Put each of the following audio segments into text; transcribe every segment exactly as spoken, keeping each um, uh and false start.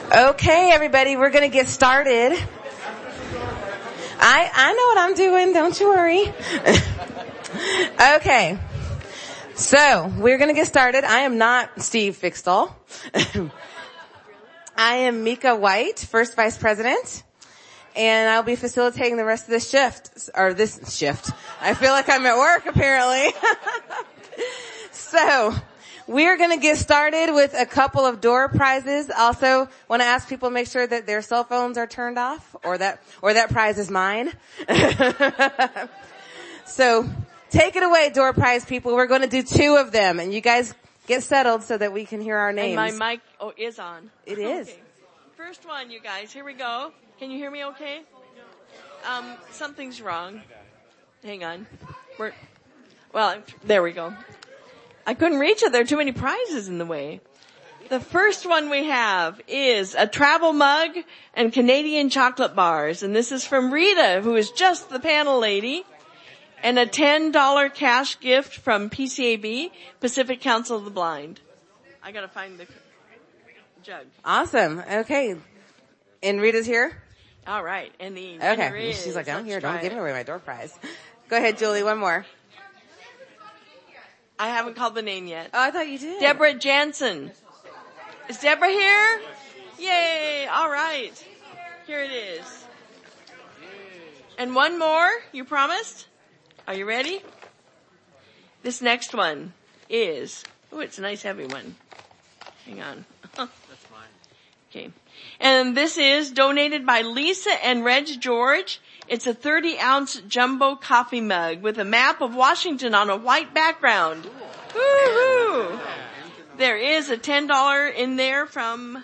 Okay, everybody, we're going to get started. I, I know what I'm doing. Don't you worry. Okay. So, we're going to get started. I am not Steve Fixtall. I am Mika White, First Vice President, and I'll be facilitating the rest of this shift, or this shift. I feel like I'm at work, apparently. So, we're going to get started with a couple of door prizes. Also, want to ask people to make sure that their cell phones are turned off, or that, or that prize is mine. So, take it away, door prize people. We're going to do two of them, and you guys get settled so that we can hear our names. And my mic oh, is on. It is. Okay. First one, you guys. Here we go. Can you hear me okay? Um, something's wrong. Hang on. We're, well, there we go. I couldn't reach it. There are too many prizes in the way. The first one we have is a travel mug and Canadian chocolate bars. And this is from Rita, who is just the panel lady. And a ten dollars cash gift from P C A B, Pacific Council of the Blind. I gotta find the jug. Awesome. Okay. And Rita's here? All right. And the okay. She's like, I'm here. Don't give away my door prize. Go ahead, Julie. One more. I haven't called the name yet. Oh, I thought you did. Deborah Jansen. Is Deborah here? Yay. All right. Here it is. And one more. You promised? Are you ready? This next one is, oh, it's a nice heavy one. Hang on. That's mine. Okay. And this is donated by Lisa and Reg George. It's a thirty ounce jumbo coffee mug with a map of Washington on a white background. Woo-hoo! There is a ten dollars in there from,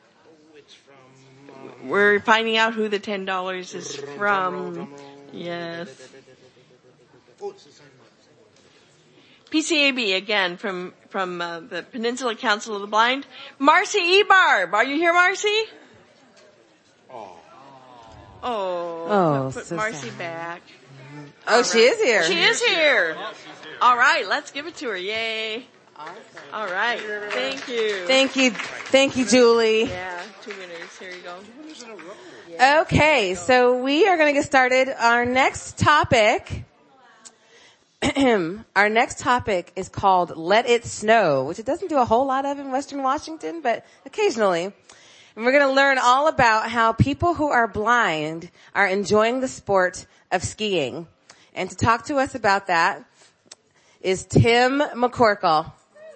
we're finding out who the ten dollars is from. Yes. P C A B again from, from uh, the Peninsula Council of the Blind. Marcy Ebarb. Are you here, Marcy? Oh, oh put so Marcy sad. back. Oh, right. She is here. She is here. All right, let's give it to her. Yay. Awesome. All right. Thank you. Thank you. Thank you, Julie. Yeah, two winners. Here you go. Yeah. Okay, so we are going to get started. Our next topic, our next topic is called Let It Snow, which it doesn't do a whole lot of in Western Washington, but occasionally. And we're going to learn all about how people who are blind are enjoying the sport of skiing. And to talk to us about that is Tim McCorkle.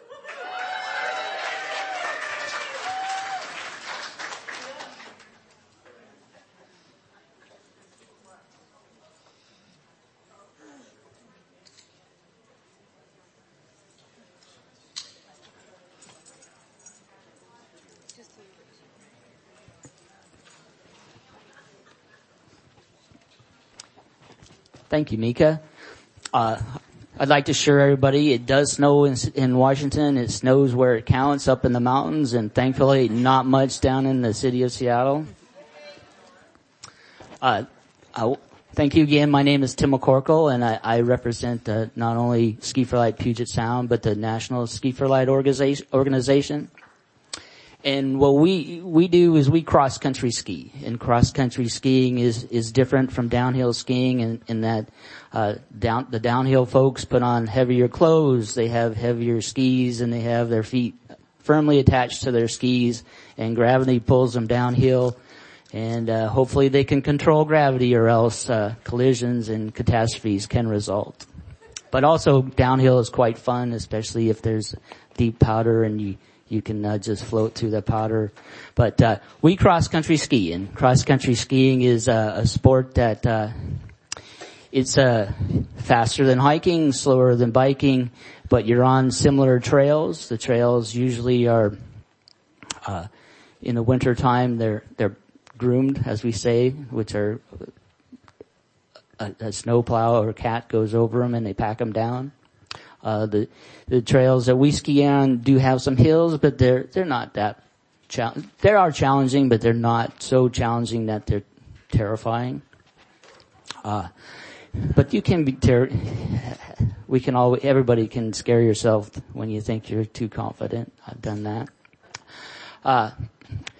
Thank you, Mika. Uh, I'd like to assure everybody it does snow in, in Washington. It snows where it counts up in the mountains, and thankfully not much down in the city of Seattle. Uh, I, thank you again. My name is Tim McCorkle, and I, I represent uh, not only Ski for Light Puget Sound, but the National Ski for Light organization. organization. And what we, we do is we cross-country ski. And cross-country skiing is, is different from downhill skiing in, in that, uh, down, the downhill folks put on heavier clothes, they have heavier skis, and they have their feet firmly attached to their skis, and gravity pulls them downhill. And, uh, hopefully they can control gravity, or else, uh, collisions and catastrophes can result. But also downhill is quite fun, especially if there's deep powder and you, You can uh, just float through the powder. But uh we cross-country ski, and cross-country skiing is uh, a sport that uh it's uh faster than hiking, slower than biking, but you're on similar trails. The trails usually are uh in the winter time they're they're groomed, as we say, which are a, a snowplow or a cat goes over them and they pack them down. Uh, the, the trails that we ski on do have some hills, but they're, they're not that, chal- they are challenging, but they're not so challenging that they're terrifying. Uh, but you can be ter- we can all, everybody can scare yourself when you think you're too confident. I've done that. Uh,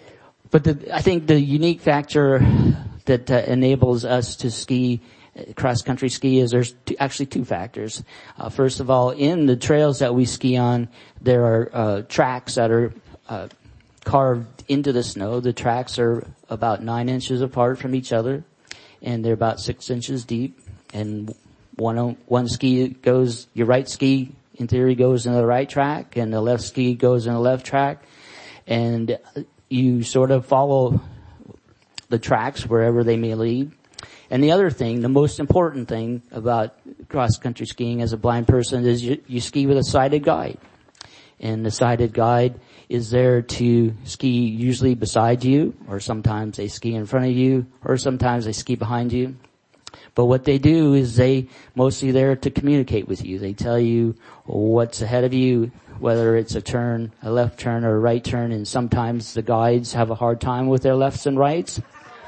but the, I think the unique factor that uh, enables us to ski, cross country ski, is there's two, actually two factors. Uh, first of all, in the trails that we ski on, there are uh, tracks that are uh, carved into the snow. The tracks are about nine inches apart from each other, and they're about six inches deep. And one one ski goes, your right ski in theory goes in the right track, and the left ski goes in the left track, and you sort of follow the tracks wherever they may lead. And the other thing, the most important thing about cross-country skiing as a blind person is you, you ski with a sighted guide. And the sighted guide is there to ski usually beside you, or sometimes they ski in front of you, or sometimes they ski behind you. But what they do is they mostly there to communicate with you. They tell you what's ahead of you, whether it's a turn, a left turn, or a right turn, and sometimes the guides have a hard time with their lefts and rights.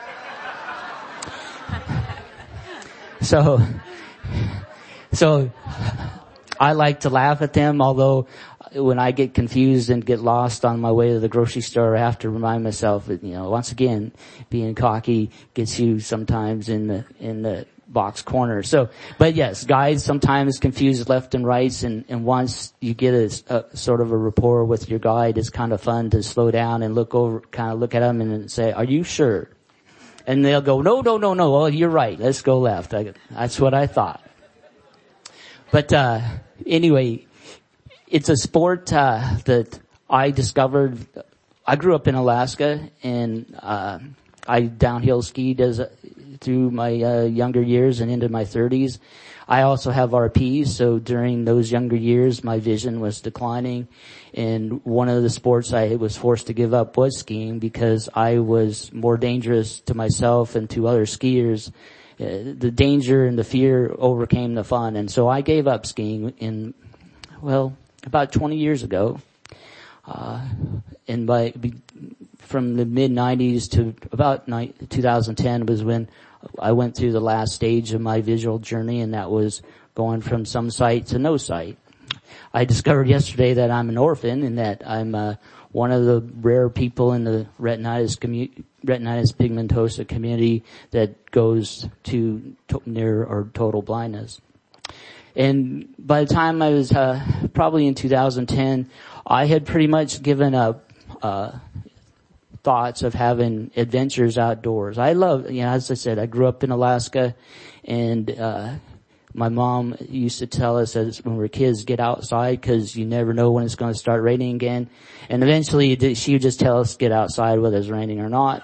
So, so I like to laugh at them, although when I get confused and get lost on my way to the grocery store, I have to remind myself that, you know, once again, being cocky gets you sometimes in the, in the box corner. So, but yes, guides sometimes confuse left and rights, and, and once you get a, a sort of a rapport with your guide, it's kind of fun to slow down and look over, kind of look at them and say, "Are you sure?" And they'll go, "No, no, no, no. Well, you're right. Let's go left." I, that's what I thought. But, uh, anyway, it's a sport, uh, that I discovered. I grew up in Alaska, and, uh, I downhill skied as a, through my, uh, younger years and into my thirties. I also have R Ps, so during those younger years, my vision was declining. And one of the sports I was forced to give up was skiing, because I was more dangerous to myself and to other skiers. Uh, the danger and the fear overcame the fun. And so I gave up skiing in, well, about twenty years ago. Uh, and by, from the mid nineties to about two thousand ten was when I went through the last stage of my visual journey, and that was going from some sight to no sight. I discovered yesterday that I'm an orphan, and that I'm uh, one of the rare people in the retinitis, commu- retinitis pigmentosa community that goes to, to near or total blindness. And by the time I was uh, probably in two thousand ten, I had pretty much given up uh thoughts of having adventures outdoors. I love, you know, as I said, I grew up in Alaska, and uh my mom used to tell us as when we were kids, get outside because you never know when it's going to start raining again. And eventually she would just tell us get outside whether it's raining or not.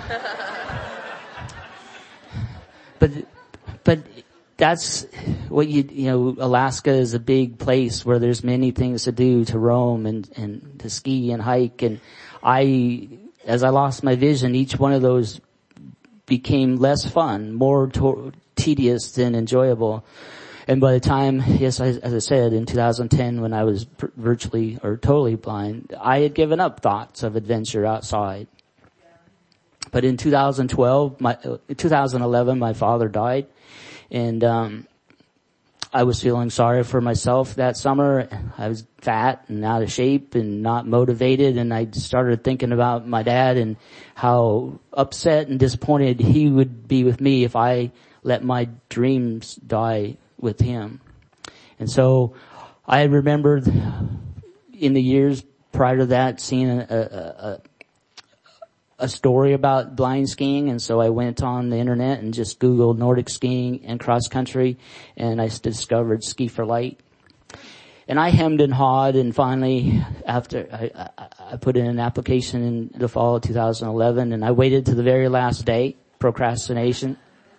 but, but that's what you, you know, Alaska is a big place where there's many things to do, to roam and, and to ski and hike. And I, as I lost my vision, each one of those became less fun, more to- tedious than enjoyable. And by the time, yes, I, as I said, in two thousand ten, when I was pr- virtually or totally blind, I had given up thoughts of adventure outside. But in two thousand twelve, my, uh, two thousand eleven, my father died, and um I was feeling sorry for myself that summer. I was fat and out of shape and not motivated, and I started thinking about my dad and how upset and disappointed he would be with me if I let my dreams die with him. And so I remembered in the years prior to that seeing a, a, a a story about blind skiing, and so I went on the internet and just Googled Nordic skiing and cross country, and I discovered Ski for Light. And I hemmed and hawed, and finally, after I, I, I put in an application in the fall of two thousand eleven, and I waited to the very last day, procrastination.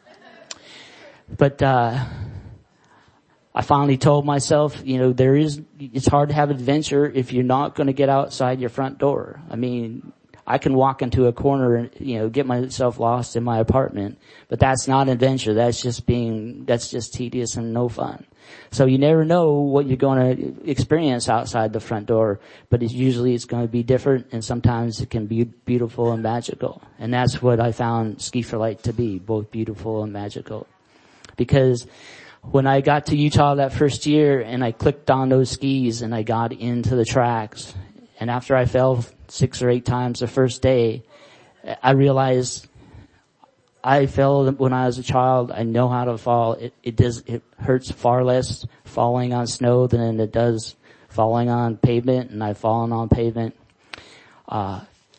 But uh I finally told myself, you know, there is, it's hard to have adventure if you're not going to get outside your front door. I mean, I can walk into a corner and, you know, get myself lost in my apartment, but that's not adventure. That's just being, that's just tedious and no fun. So you never know what you're going to experience outside the front door, but it's usually it's going to be different, and sometimes it can be beautiful and magical. And that's what I found Ski for Light to be, both beautiful and magical. Because when I got to Utah that first year and I clicked on those skis and I got into the tracks, and after I fell six or eight times the first day, I realized I fell when I was a child. I know how to fall. It, it does, it hurts far less falling on snow than it does falling on pavement, and I've fallen on pavement. Uh,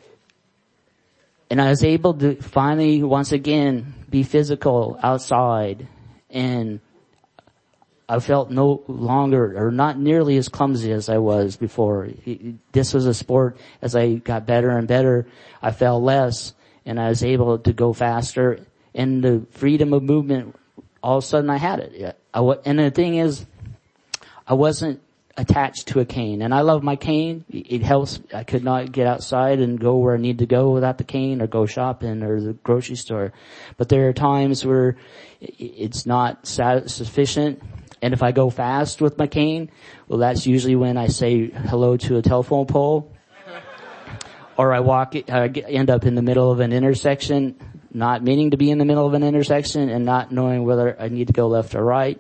and I was able to finally, once again, be physical outside, and I felt no longer, or not nearly as clumsy as I was before. This was a sport, as I got better and better, I fell less, and I was able to go faster, and the freedom of movement, all of a sudden I had it. I, and the thing is, I wasn't attached to a cane, and I love my cane. It helps. I could not get outside and go where I need to go without the cane, or go shopping or the grocery store. But there are times where it's not sufficient. And if I go fast with my cane, well, that's usually when I say hello to a telephone pole, or I walk, I end up in the middle of an intersection, not meaning to be in the middle of an intersection and not knowing whether I need to go left or right.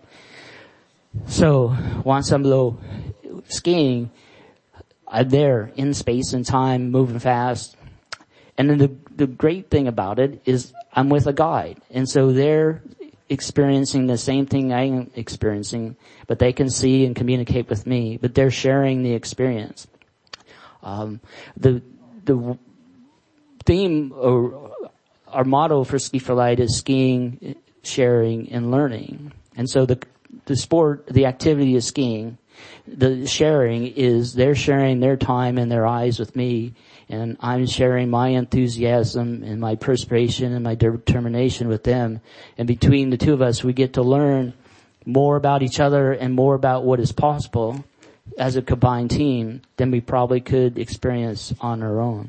So once I'm low skiing, I'm there in space and time, moving fast. And then the, the great thing about it is I'm with a guide. And so they're experiencing the same thing I am experiencing, but they can see and communicate with me, but they're sharing the experience. Um, the, the theme or our motto for Ski for Light is skiing, sharing, and learning. And so the, the sport, the activity is skiing. The sharing is they're sharing their time and their eyes with me, and I'm sharing my enthusiasm and my perspiration and my determination with them. And between the two of us, we get to learn more about each other and more about what is possible as a combined team than we probably could experience on our own.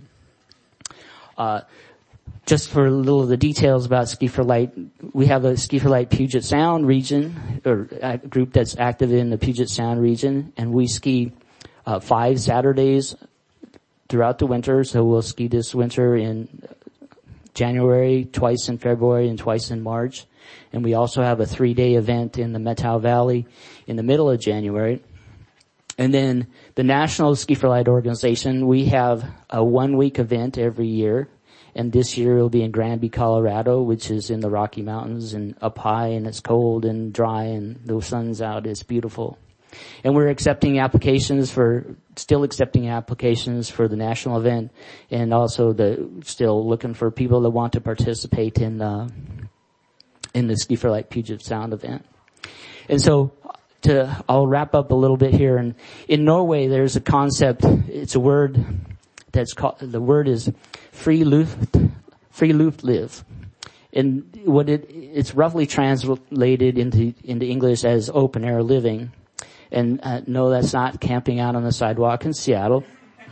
Uh, Just for a little of the details about Ski for Light, we have a Ski for Light Puget Sound region, or a group that's active in the Puget Sound region, and we ski uh, five Saturdays throughout the winter. So we'll ski this winter in January, twice in February, and twice in March. And we also have a three-day event in the Methow Valley in the middle of January. And then the National Ski for Light organization, we have a one-week event every year. And this year it'll be in Granby, Colorado, which is in the Rocky Mountains and up high, and it's cold and dry and the sun's out. It's beautiful. And we're accepting applications for, still accepting applications for the national event, and also the, still looking for people that want to participate in, uh, in the Ski for Light Puget Sound event. And so, to, I'll wrap up a little bit here. And in Norway there's a concept, it's a word that's called, the word is free luft, free luft live. And what it, it's roughly translated into, into English as open air living. And, uh, no, that's not camping out on the sidewalk in Seattle.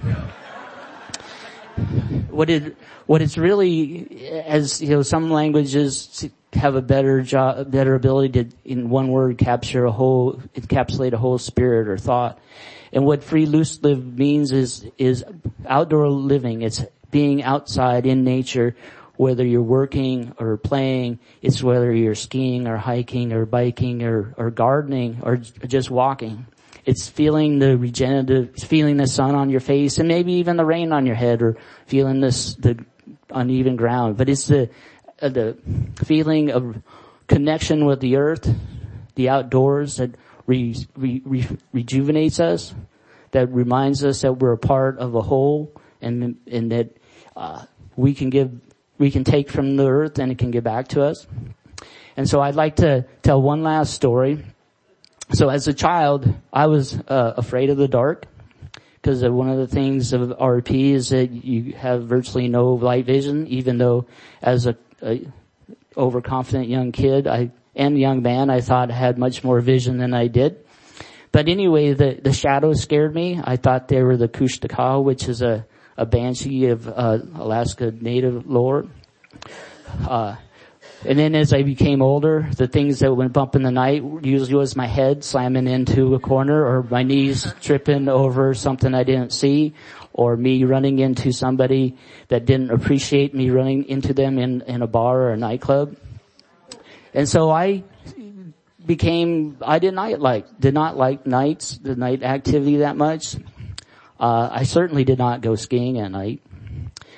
What it, what it's really, as, you know, some languages have a better job, better ability to, in one word, capture a whole, encapsulate a whole spirit or thought. And what free loose live means is, is outdoor living. It's being outside in nature, whether you're working or playing. It's whether you're skiing or hiking or biking or, or gardening or just walking. It's feeling the regenerative, feeling the sun on your face and maybe even the rain on your head, or feeling this, the uneven ground. But it's the, uh, the feeling of connection with the earth, the outdoors that Re, re, re, rejuvenates us, that reminds us that we're a part of a whole, and and that uh, we can give, we can take from the earth and it can give back to us. And so I'd like to tell one last story. So as a child, I was uh, afraid of the dark, because one of the things of R P is that you have virtually no light vision, even though as a, a overconfident young kid, I and young man, I thought I had much more vision than I did. But anyway, the, the shadows scared me. I thought they were the Kushtaka, which is a, a banshee of, uh, Alaska native lore. Uh, and then as I became older, the things that went bump in the night usually was my head slamming into a corner, or my knees tripping over something I didn't see, or me running into somebody that didn't appreciate me running into them in, in a bar or a nightclub. And so I became, I did not like, did not like nights, the night activity that much. Uh, I certainly did not go skiing at night.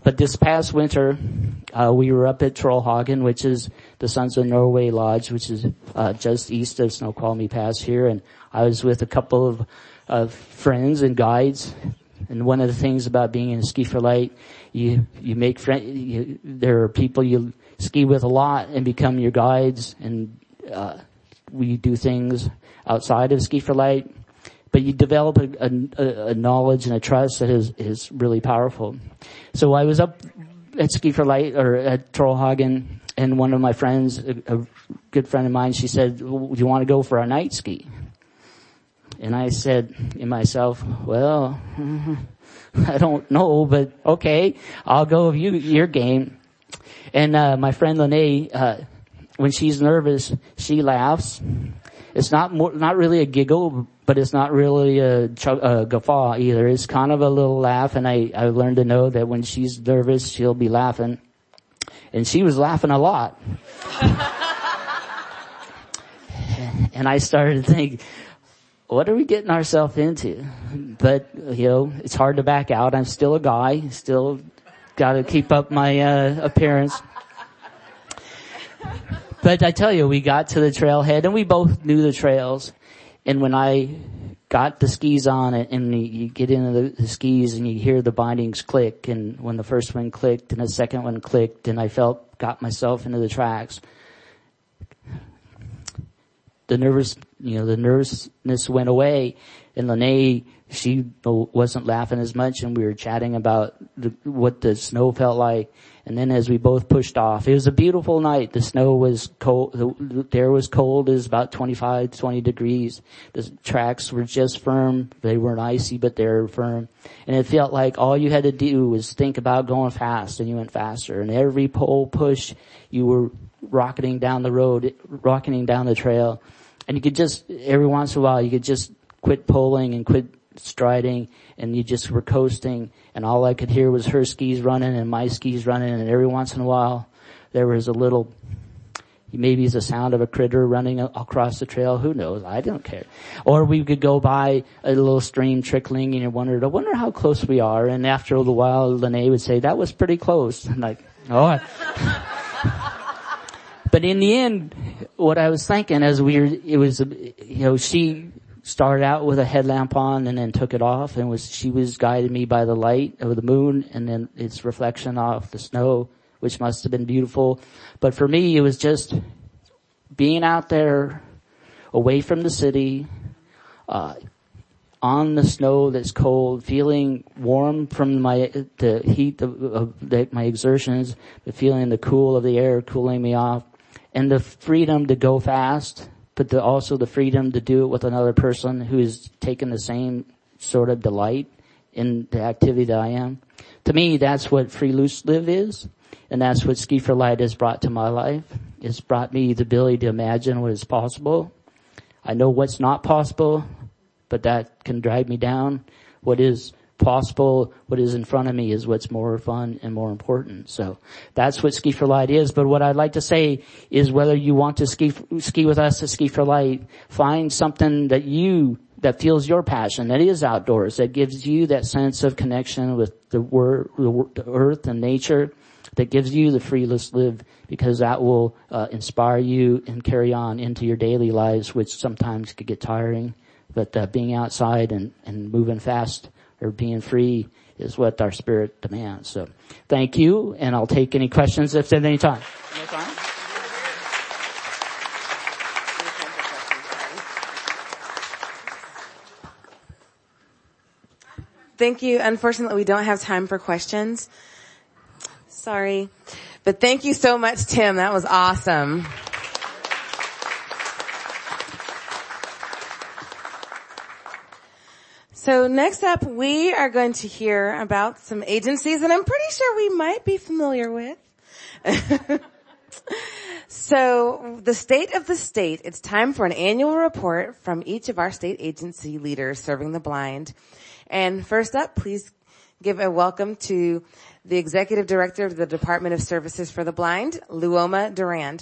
but this past winter, uh, we were up at Trollhagen, which is the Sons of Norway Lodge, which is, uh, just east of Snoqualmie Pass here. And I was with a couple of, of friends and guides. And one of the things about being in Ski for Light, you, you make friends, there are people you ski with a lot and become your guides, and, uh, we do things outside of Ski for Light. But you develop a, a, a knowledge and a trust that is, is really powerful. So I was up at Ski for Light, or at Trollhagen, and one of my friends, a, a good friend of mine, she said, well, do you want to go for a night ski? And I said in myself, well, I don't know, but okay, I'll go with you, your game. And, uh, my friend Lene, uh, when she's nervous, she laughs. It's not more, not really a giggle, but it's not really a, ch- a guffaw either. It's kind of a little laugh, and I, I learned to know that when she's nervous, she'll be laughing. And she was laughing a lot. And I started to think, what are we getting ourselves into? But, you know, it's hard to back out. I'm still a guy, still gotta keep up my, uh, appearance. But I tell you, we got to the trailhead, and we both knew the trails. And when I got the skis on it, and you get into the, the skis and you hear the bindings click, and when the first one clicked and the second one clicked, and I felt, got myself into the tracks, the nervous, you know, the nervousness went away. And Lene, she wasn't laughing as much, and we were chatting about the, what the snow felt like. And then as we both pushed off, it was a beautiful night. The snow was cold, the, the air was cold, it was about twenty-five, twenty degrees. The tracks were just firm. They weren't icy, but they were firm. And it felt like all you had to do was think about going fast, and you went faster. And every pole push, you were rocketing down the road, rocketing down the trail. And you could just, every once in a while, you could just quit pulling and quit striding, and you just were coasting, and all I could hear was her skis running and my skis running, and every once in a while there was a little, maybe it's the sound of a critter running across the trail, who knows, I don't care. Or we could go by a little stream trickling, and you wondered, I wonder how close we are, and after a little while Lene would say, that was pretty close. I'm like, oh. But in the end, what I was thinking as we were, it was, you know, she started out with a headlamp on and then took it off, and was, she was guiding me by the light of the moon and then its reflection off the snow, which must have been beautiful. But for me, it was just being out there away from the city, uh, on the snow that's cold, feeling warm from my, the heat of, of the, my exertions, but feeling the cool of the air cooling me off, and the freedom to go fast, but the, also the freedom to do it with another person who is taking the same sort of delight in the activity that I am. To me, that's what Free Loose Live is, and that's what Ski for Light has brought to my life. It's brought me the ability to imagine what is possible. I know what's not possible, but that can drag me down. What is possible, what is in front of me is what's more fun and more important. So that's what Ski for Light is. But what I'd like to say is, whether you want to ski ski with us at Ski for Light, find something that you that feels your passion, that is outdoors, that gives you that sense of connection with the, wor- the earth and nature, that gives you the free loose live, because that will uh, inspire you and carry on into your daily lives, which sometimes could get tiring. But uh, being outside and, and moving fast, or being free, is what our spirit demands. So thank you, and I'll take any questions if there's any time. Any time? Thank you. Unfortunately, we don't have time for questions. Sorry. But thank you so much, Tim. That was awesome. So next up, we are going to hear about some agencies that I'm pretty sure we might be familiar with. So the state of the state, it's time for an annual report from each of our state agency leaders serving the blind. And first up, please give a welcome to the Executive Director of the Department of Services for the Blind, Luoma Durand.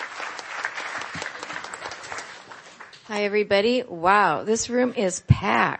Hi, everybody. Wow, this room is packed.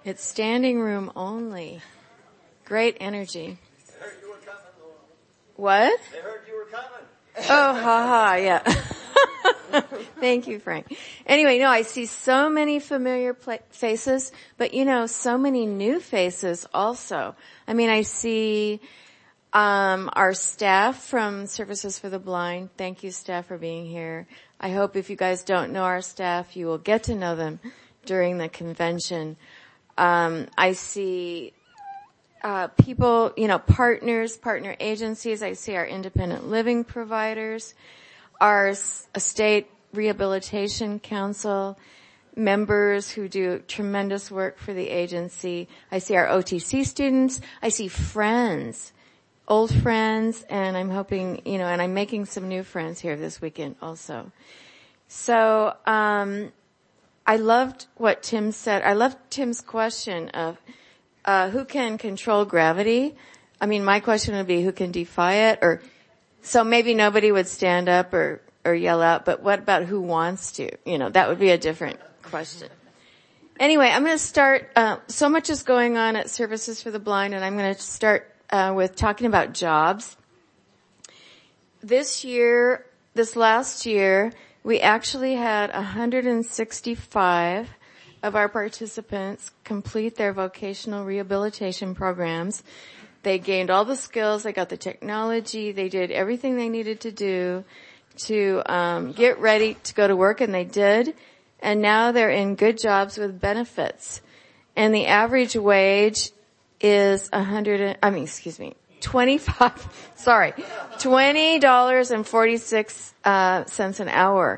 It's standing room only. Great energy. They heard you were coming, Laura. What? They heard you were coming. Oh, ha ha, yeah. Thank you, Frank. Anyway, no, I see so many familiar pla- faces, but you know, so many new faces also. I mean, I see um our staff from Services for the Blind. Thank you, staff, for being here. I hope if you guys don't know our staff, you will get to know them during the convention. Um, I see uh people, you know, partners, partner agencies. I see our independent living providers, our s- state rehabilitation council members who do tremendous work for the agency. I see our O T C students. I see friends, old friends, and I'm hoping, you know, and I'm making some new friends here this weekend also. So, um, I loved what Tim said. I loved Tim's question of, uh, who can control gravity? I mean, my question would be who can defy it, or, so maybe nobody would stand up or, or yell out, but what about who wants to? You know, that would be a different question. Anyway, I'm going to start, uh, so much is going on at Services for the Blind, and I'm going to start, uh, with talking about jobs. This year, this last year, we actually had one hundred sixty-five of our participants complete their vocational rehabilitation programs. They gained all the skills, they got the technology, they did everything they needed to do to um, get ready to go to work, and they did. And now they're in good jobs with benefits. And the average wage is a hundred, I mean, excuse me, twenty-five, sorry, twenty dollars and forty-six uh, cents an hour.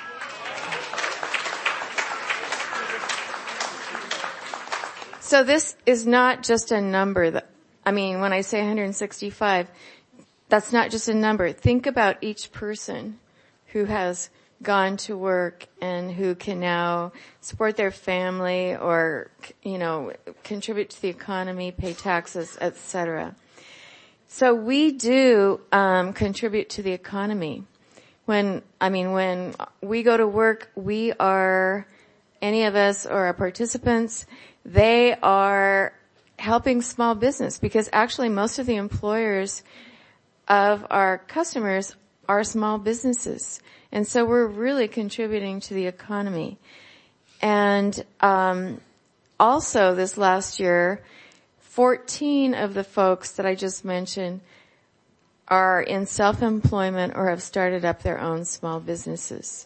So this is not just a number that, I mean, when I say one hundred sixty-five, that's not just a number. Think about each person who has gone to work and who can now support their family or, you know, contribute to the economy, pay taxes, et cetera. So we do um contribute to the economy. When, I mean, when we go to work, we are, any of us or our participants, they are helping small business, because actually most of the employers of our customers are small businesses. And so we're really contributing to the economy. And um also this last year, fourteen of the folks that I just mentioned are in self-employment or have started up their own small businesses.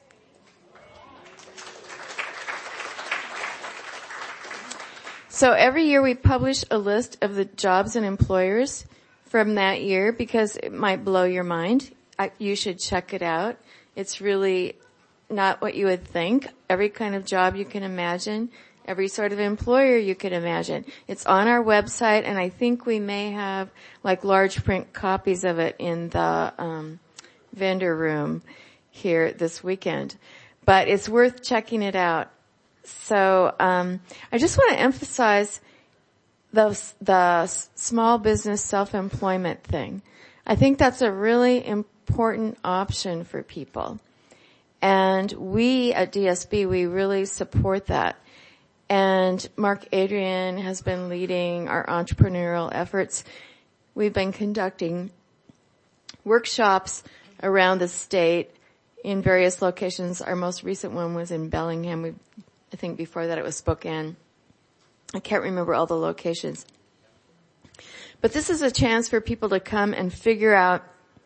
So every year we publish a list of the jobs and employers from that year, because it might blow your mind. I, you should check it out. It's really not what you would think. Every kind of job you can imagine, every sort of employer you could imagine. It's on our website, and I think we may have like large print copies of it in the um vendor room here this weekend. But it's worth checking it out. So um I just want to emphasize the the small business self-employment thing. I think that's a really important option for people. And we at D S B, we really support that. And Mark Adrian has been leading our entrepreneurial efforts. We've been conducting workshops around the state in various locations. Our most recent one was in Bellingham. We, I think before that it was Spokane. I can't remember all the locations. But this is a chance for people to come and figure out,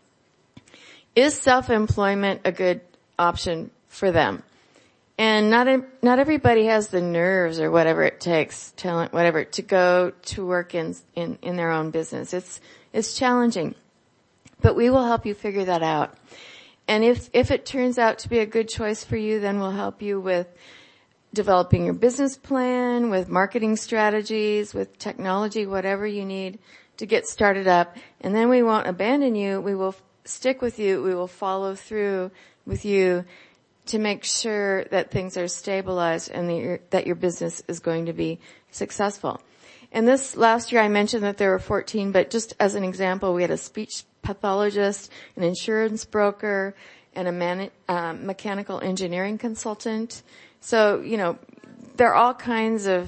is self-employment a good option for them? And not not everybody has the nerves or whatever it takes, talent, whatever, to go to work in, in, in their own business. It's, it's challenging. But we will help you figure that out. And if, if it turns out to be a good choice for you, then we'll help you with developing your business plan, with marketing strategies, with technology, whatever you need to get started up. And then we won't abandon you. We will stick with you. We will follow through with you to make sure that things are stabilized and that your, that your business is going to be successful. And this last year I mentioned that there were fourteen, but just as an example, we had a speech pathologist, an insurance broker, and a man, uh, mechanical engineering consultant. So, you know, there are all kinds of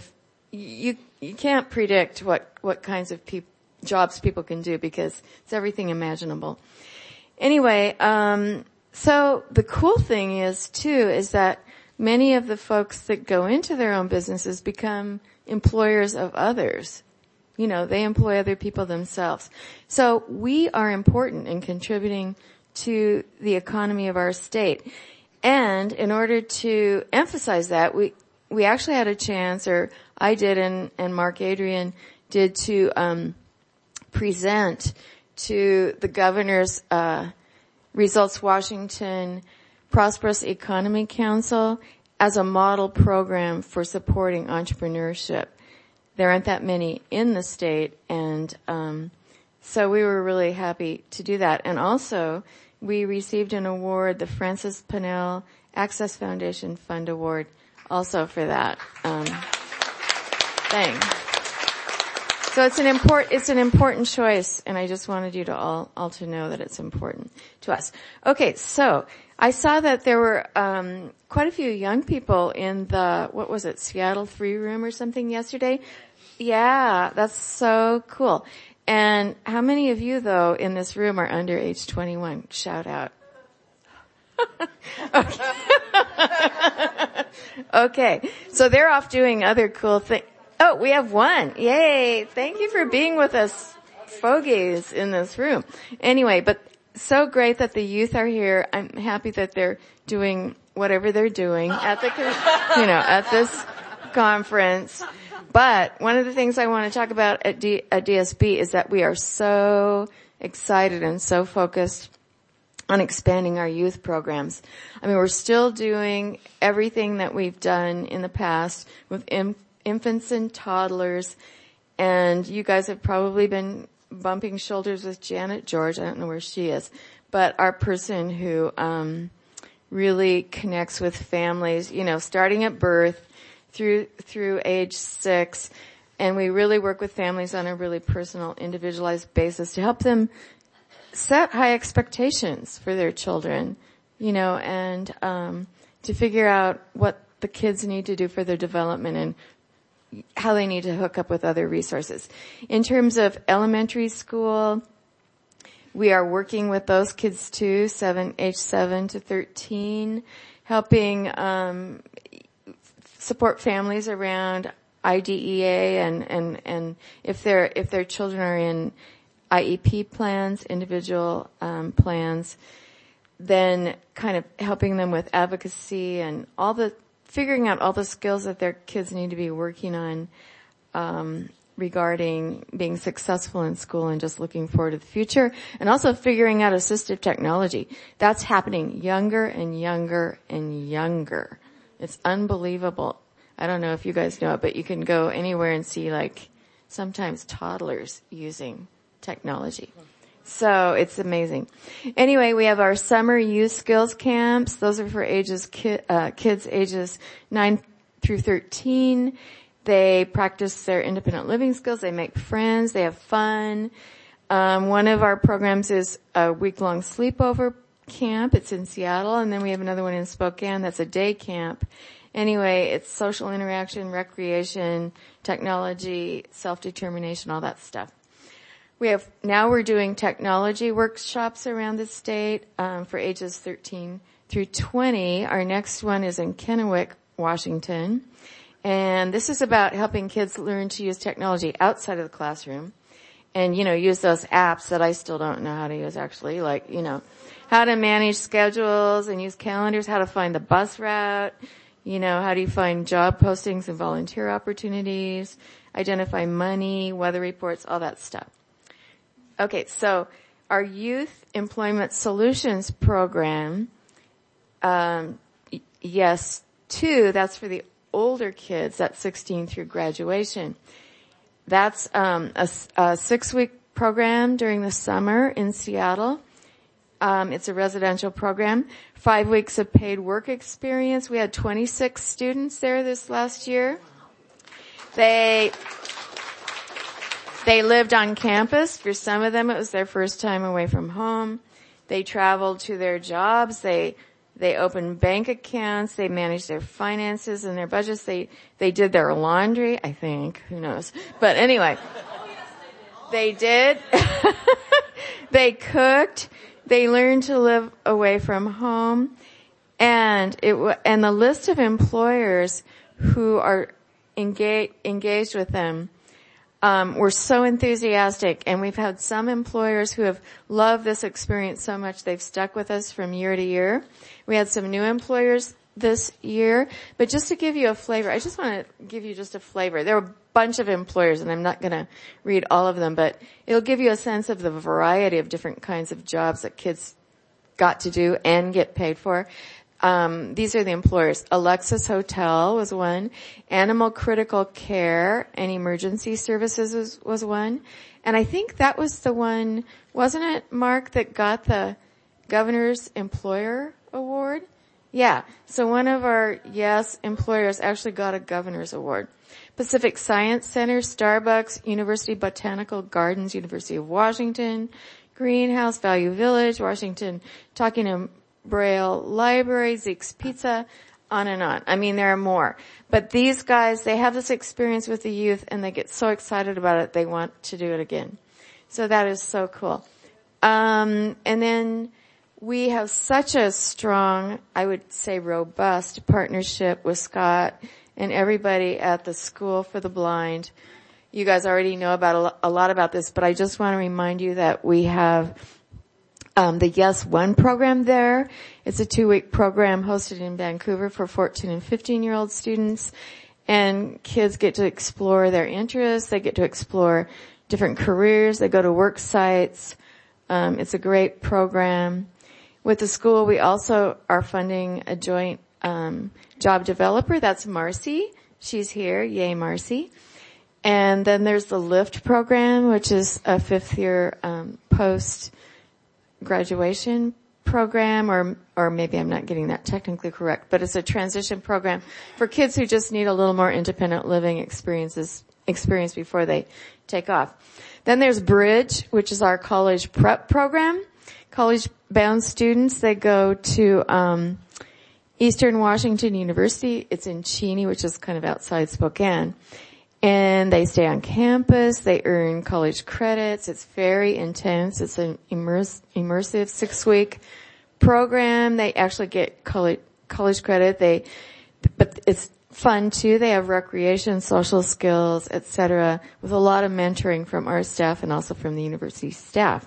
you you can't predict what what kinds of peop- jobs people can do because it's everything imaginable. Anyway, um, so the cool thing is too is that many of the folks that go into their own businesses become employers of others. You know, they employ other people themselves. So we are important in contributing to the economy of our state. And in order to emphasize that, we we actually had a chance, or I did and, and Mark Adrian did, to um present to the governor's uh Results Washington Prosperous Economy Council as a model program for supporting entrepreneurship. There aren't that many in the state, and um so we were really happy to do that. And also, we received an award, the Francis Pennell Access Foundation Fund Award, also for that um thing. So it's an important it's an important choice, and I just wanted you to all all to know that it's important to us. Okay, so I saw that there were um quite a few young people in the, what was it, Seattle Three Room or something yesterday. Yeah, that's so cool. And how many of you, though, in this room are under age twenty-one? Shout out. Okay. Okay. So they're off doing other cool things. Oh, we have one. Yay. Thank you for being with us, fogies, in this room. Anyway, but so great that the youth are here. I'm happy that they're doing whatever they're doing at the, you know, at this conference. But one of the things I want to talk about at, D, at D S B is that we are so excited and so focused on expanding our youth programs. I mean, we're still doing everything that we've done in the past with in, infants and toddlers. And you guys have probably been bumping shoulders with Janet George. I don't know where she is. But our person who um really connects with families, you know, starting at birth, through through age six, and we really work with families on a really personal, individualized basis to help them set high expectations for their children, you know, and um to figure out what the kids need to do for their development and how they need to hook up with other resources. In terms of elementary school, we are working with those kids too, seven, age seven to thirteen, helping um support families around I D E A and, and, and if their, if their children are in I E P plans, individual, um, plans, then kind of helping them with advocacy and all the, figuring out all the skills that their kids need to be working on, um, regarding being successful in school and just looking forward to the future, and also figuring out assistive technology. That's happening younger and younger and younger. It's unbelievable. I don't know if you guys know it, but you can go anywhere and see, like, sometimes toddlers using technology. So it's amazing. Anyway, we have our summer youth skills camps. Those are for ages ki- uh, kids ages nine through thirteen. They practice their independent living skills. They make friends. They have fun. Um, one of our programs is a week-long sleepover camp. It's in Seattle, and then we have another one in Spokane that's a day camp. Anyway, it's social interaction, recreation, technology, self-determination, all that stuff. We have, now we're doing technology workshops around the state, um, for ages thirteen through twenty. Our next one is in Kennewick, Washington. And this is about helping kids learn to use technology outside of the classroom. And, you know, use those apps that I still don't know how to use actually, like, you know, how to manage schedules and use calendars, how to find the bus route, you know, how do you find job postings and volunteer opportunities, identify money, weather reports, all that stuff. Okay, so our Youth Employment Solutions program, um, yes, two, that's for the older kids, that's sixteen through graduation. That's um, a, a six-week program during the summer in Seattle. Um, it's a residential program. Five weeks of paid work experience. We had twenty-six students there this last year. They they lived on campus. For some of them, it was their first time away from home. They traveled to their jobs. They They opened bank accounts. They managed their finances and their budgets. They, they did their laundry, I think. Who knows? But anyway, they did. They cooked. They learned to live away from home. And it, and the list of employers who are engaged, engaged with them, um, were so enthusiastic. And we've had some employers who have loved this experience so much they've stuck with us from year to year. We had some new employers this year, but just to give you a flavor, I just want to give you just a flavor. There were a bunch of employers, and I'm not going to read all of them, but it'll give you a sense of the variety of different kinds of jobs that kids got to do and get paid for. Um, these are the employers. Alexis Hotel was one. Animal Critical Care and Emergency Services was, was one. And I think that was the one, wasn't it, Mark, that got the Governor's Employer Award? Yeah. So one of our, yes, employers actually got a Governor's Award. Pacific Science Center, Starbucks, University Botanical Gardens, University of Washington, Greenhouse, Value Village, Washington, Talking to Braille Library, Zeke's Pizza, on and on. I mean, there are more. But these guys, they have this experience with the youth and they get so excited about it, they want to do it again. So that is so cool. Um, and then we have such a strong, I would say robust partnership with Scott and everybody at the School for the Blind. You guys already know about a lot about this, but I just want to remind you that we have Um, the Yes One program there. It's a two-week program hosted in Vancouver for fourteen and fifteen-year-old students. And kids get to explore their interests. They get to explore different careers. They go to work sites. Um, it's a great program. With the school, we also are funding a joint um, job developer. That's Marcy. She's here. Yay, Marcy. And then there's the LIFT program, which is a fifth-year um, post graduation program, or or maybe I'm not getting that technically correct, but it's a transition program for kids who just need a little more independent living experiences experience before they take off. Then there's Bridge, which is our college prep program. College-bound students, they go to um Eastern Washington University. It's in Cheney, which is kind of outside Spokane. And they stay on campus. They earn college credits. It's very intense. It's an immerse, immersive six-week program. They actually get college, college credit. They, but it's fun too. They have recreation, social skills, et cetera, with a lot of mentoring from our staff and also from the university staff.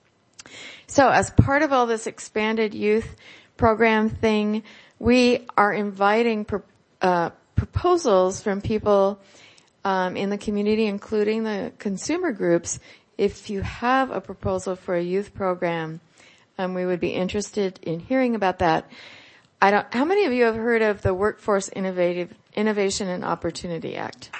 So as part of all this expanded youth program thing, we are inviting pro, uh, proposals from people Um, in the community, including the consumer groups. If you have a proposal for a youth program, um, we would be interested in hearing about that. I don't, how many of you have heard of the Workforce Innovative, Innovation and Opportunity Act?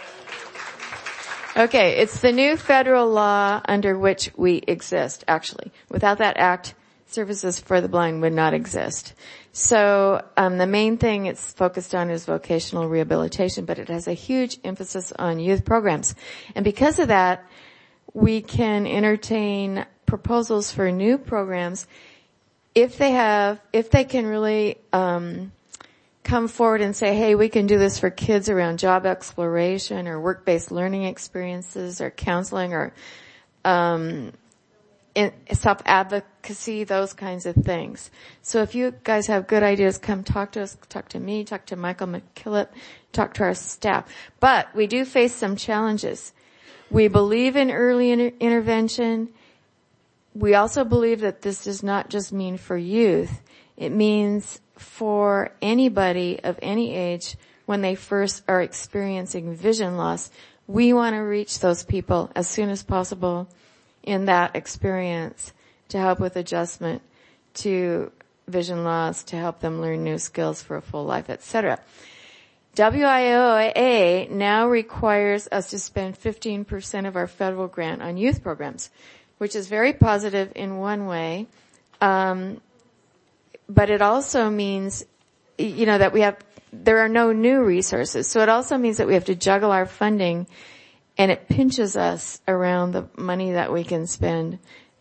Okay, it's the new federal law under which we exist, actually. Without that act, Services for the Blind would not exist. So um, the main thing it's focused on is vocational rehabilitation, but it has a huge emphasis on youth programs. And because of that, we can entertain proposals for new programs if they have, if they can really um come forward and say, hey, we can do this for kids around job exploration or work-based learning experiences or counseling or um in self-advocacy, those kinds of things. So if you guys have good ideas, come talk to us, talk to me, talk to Michael McKillop, talk to our staff. But we do face some challenges. We believe in early inter- intervention. We also believe that this does not just mean for youth. It means for anybody of any age when they first are experiencing vision loss. We want to reach those people as soon as possible in that experience to help with adjustment to vision loss, to help them learn new skills for a full life, et cetera. W I O A now requires us to spend fifteen percent of our federal grant on youth programs, which is very positive in one way. Um, but it also means, you know, that we have, there are no new resources. So it also means that we have to juggle our funding, and it pinches us around the money that we can spend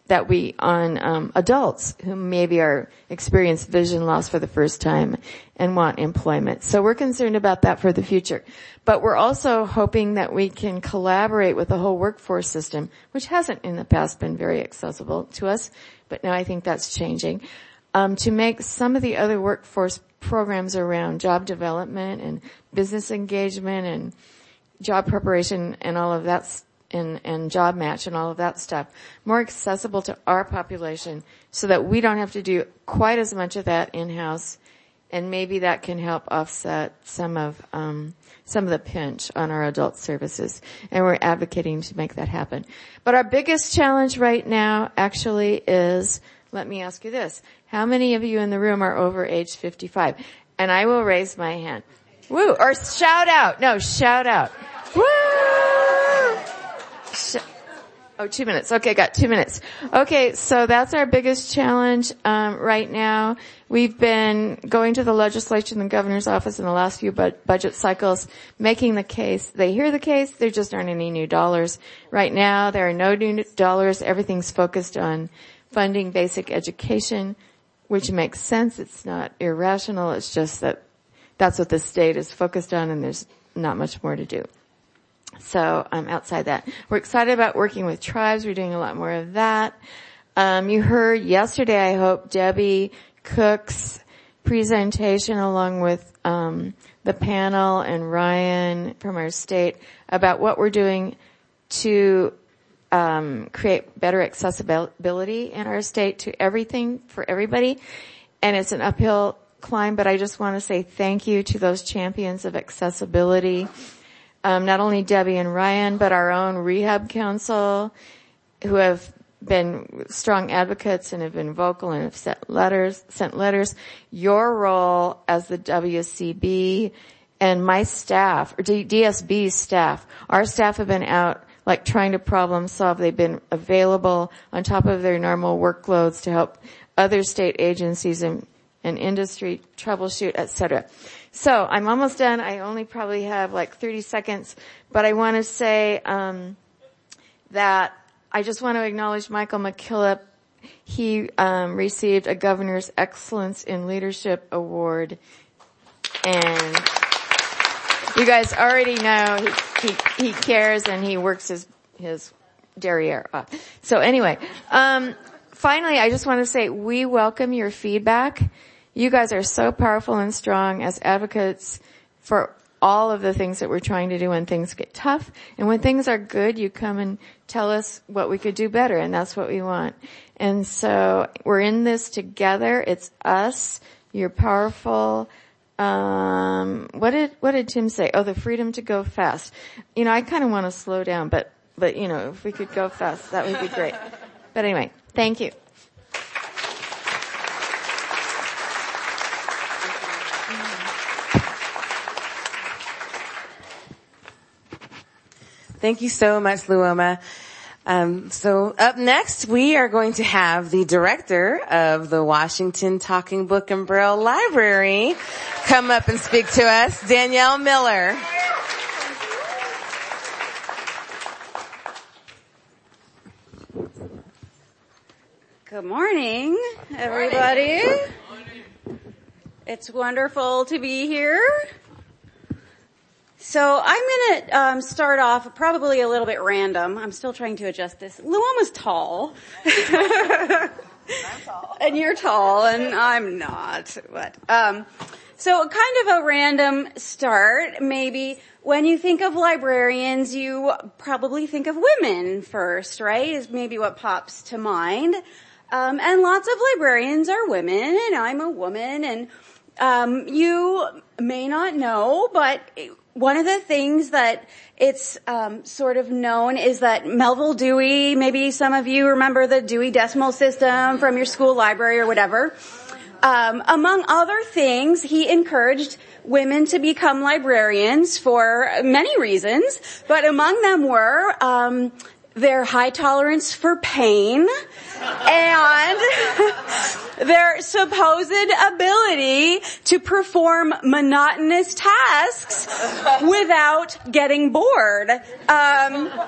that we on um, adults who maybe are experience vision loss for the first time and want employment. So we're concerned about that for the future. But we're also hoping that we can collaborate with the whole workforce system, which hasn't in the past been very accessible to us, but now I think that's changing, um, to make some of the other workforce programs around job development and business engagement and job preparation and all of that stuff, And, and job match and all of that stuff more accessible to our population so that we don't have to do quite as much of that in-house, and maybe that can help offset some of um some of the pinch on our adult services, and we're advocating to make that happen. But our biggest challenge right now actually is, let me ask you this, how many of you in the room are over age fifty-five? And I will raise my hand. Woo! Or shout out. No, shout out. Woo! Oh, two minutes. Okay, got two minutes. Okay, so that's our biggest challenge um, right now. We've been going to the legislature and the governor's office in the last few bu- budget cycles, making the case. They hear the case. There just aren't any new dollars. Right now, there are no new dollars. Everything's focused on funding basic education, which makes sense. It's not irrational. It's just that that's what the state is focused on, and there's not much more to do. So um, outside that, we're excited about working with tribes. We're doing a lot more of that. Um, you heard yesterday, I hope, Debbie Cook's presentation along with um, the panel and Ryan from our state about what we're doing to um, create better accessibility in our state to everything for everybody. And it's an uphill climb, but I just want to say thank you to those champions of accessibility. Um, not only Debbie and Ryan, but our own Rehab Council, who have been strong advocates and have been vocal and have sent letters, sent letters. Your role as the W C B and my staff, or D S B staff, our staff have been out like trying to problem solve. They've been available on top of their normal workloads to help other state agencies and, and industry troubleshoot, et cetera. So I'm almost done. I only probably have like thirty seconds, but I want to say um that I just want to acknowledge Michael McKillop. He um received a Governor's Excellence in Leadership Award, and you guys already know he he, he cares and he works his his derriere off. So anyway, um finally, I just want to say we welcome your feedback. You guys are so powerful and strong as advocates for all of the things that we're trying to do when things get tough. And when things are good, you come and tell us what we could do better, and that's what we want. And so we're in this together. It's us. You're powerful. Um, what did, what did Tim say? Oh, the freedom to go fast. You know, I kind of want to slow down, but, but, you know, if we could go fast, that would be great. But anyway, thank you. Thank you so much, Luoma. Um, so up next, we are going to have the director of the Washington Talking Book and Braille Library come up and speak to us, Danielle Miller. Good morning, everybody. Good morning. It's wonderful to be here. So I'm going to um, start off probably a little bit random. I'm still trying to adjust this. Luoma's tall. I'm tall. And you're tall, and I'm not. But um, so kind of a random start. Maybe when you think of librarians, you probably think of women first, right? Is maybe what pops to mind. Um, and lots of librarians are women, and I'm a woman. And um, you may not know, but one of the things that it's um sort of known is that Melville Dewey, maybe some of you remember the Dewey Decimal System from your school library or whatever. Um among other things, he encouraged women to become librarians for many reasons, but among them were um their high tolerance for pain and their supposed ability to perform monotonous tasks without getting bored. Um,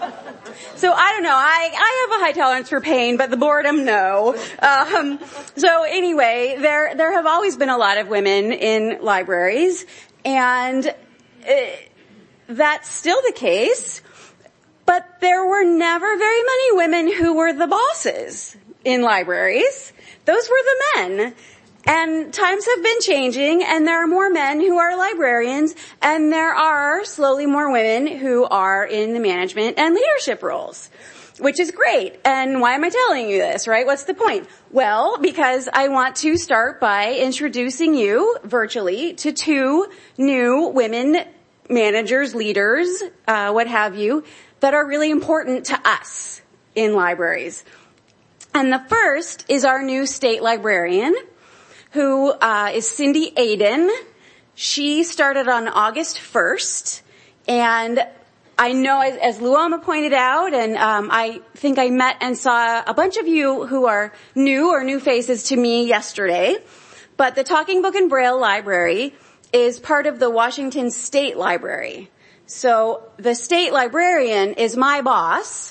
So I don't know. I, I have a high tolerance for pain, but the boredom, no. Um, so anyway, there, there have always been a lot of women in libraries, and it, that's still the case, but there were never very many women who were the bosses in libraries. Those were the men. And times have been changing, and there are more men who are librarians, and there are slowly more women who are in the management and leadership roles, which is great. And why am I telling you this, right? What's the point? Well, because I want to start by introducing you virtually to two new women managers, leaders, uh, what have you, that are really important to us in libraries. And the first is our new state librarian, who uh, is Cindy Aden. She started on August first, and I know, as, as Luoma pointed out, and um, I think I met and saw a bunch of you who are new or new faces to me yesterday, but the Talking Book and Braille Library is part of the Washington State Library. So the state librarian is my boss,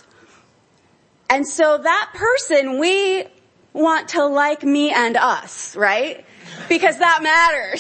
and so that person, we want to like me and us, right? Because that matters.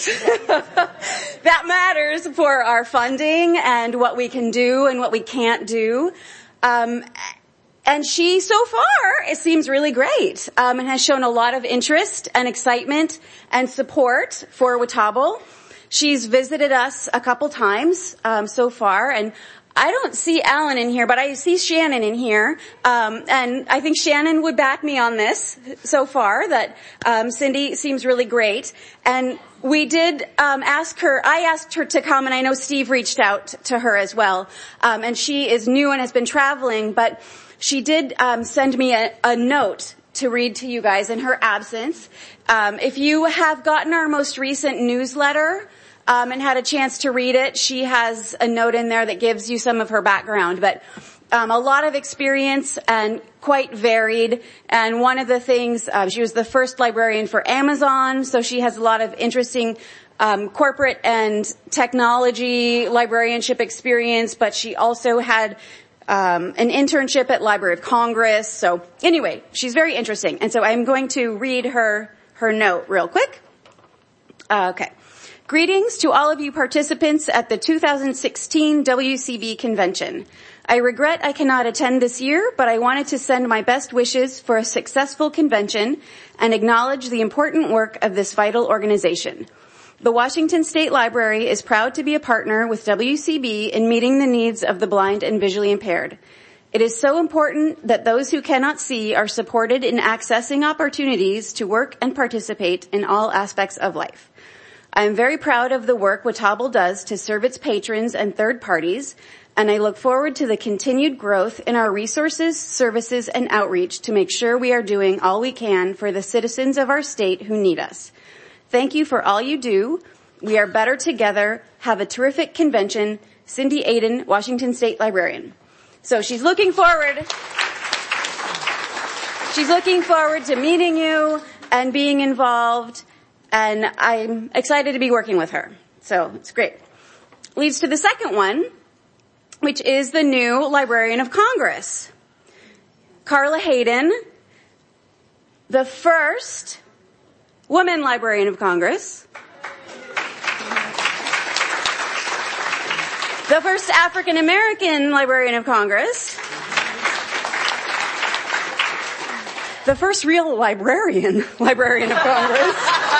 That matters for our funding and what we can do and what we can't do. Um, and she, so far, it seems really great, um, and has shown a lot of interest and excitement and support for Watauble. She's visited us a couple times um, so far, and I don't see Alan in here, but I see Shannon in here, um, and I think Shannon would back me on this so far, that um, Cindy seems really great. And we did um, ask her, I asked her to come, and I know Steve reached out to her as well, um, and she is new and has been traveling, but she did um, send me a, a note to read to you guys in her absence. Um, if you have gotten our most recent newsletter, Um, and had a chance to read it, she has a note in there that gives you some of her background, but um, a lot of experience and quite varied. And one of the things, uh, she was the first librarian for Amazon, so she has a lot of interesting um, corporate and technology librarianship experience, but she also had um, an internship at Library of Congress. So anyway, she's very interesting. And so I'm going to read her her note real quick. Uh, okay. Greetings to all of you participants at the two thousand sixteen W C B convention. I regret I cannot attend this year, but I wanted to send my best wishes for a successful convention and acknowledge the important work of this vital organization. The Washington State Library is proud to be a partner with W C B in meeting the needs of the blind and visually impaired. It is so important that those who cannot see are supported in accessing opportunities to work and participate in all aspects of life. I am very proud of the work Watauble does to serve its patrons and third parties, and I look forward to the continued growth in our resources, services, and outreach to make sure we are doing all we can for the citizens of our state who need us. Thank you for all you do. We are better together. Have a terrific convention. Cindy Aden, Washington State Librarian. So she's looking forward. She's looking forward to meeting you and being involved. And I'm excited to be working with her. So it's great. Leads to the second one, which is the new Librarian of Congress. Carla Hayden, the first woman Librarian of Congress. The first African American Librarian of Congress. The first real librarian, Librarian of Congress.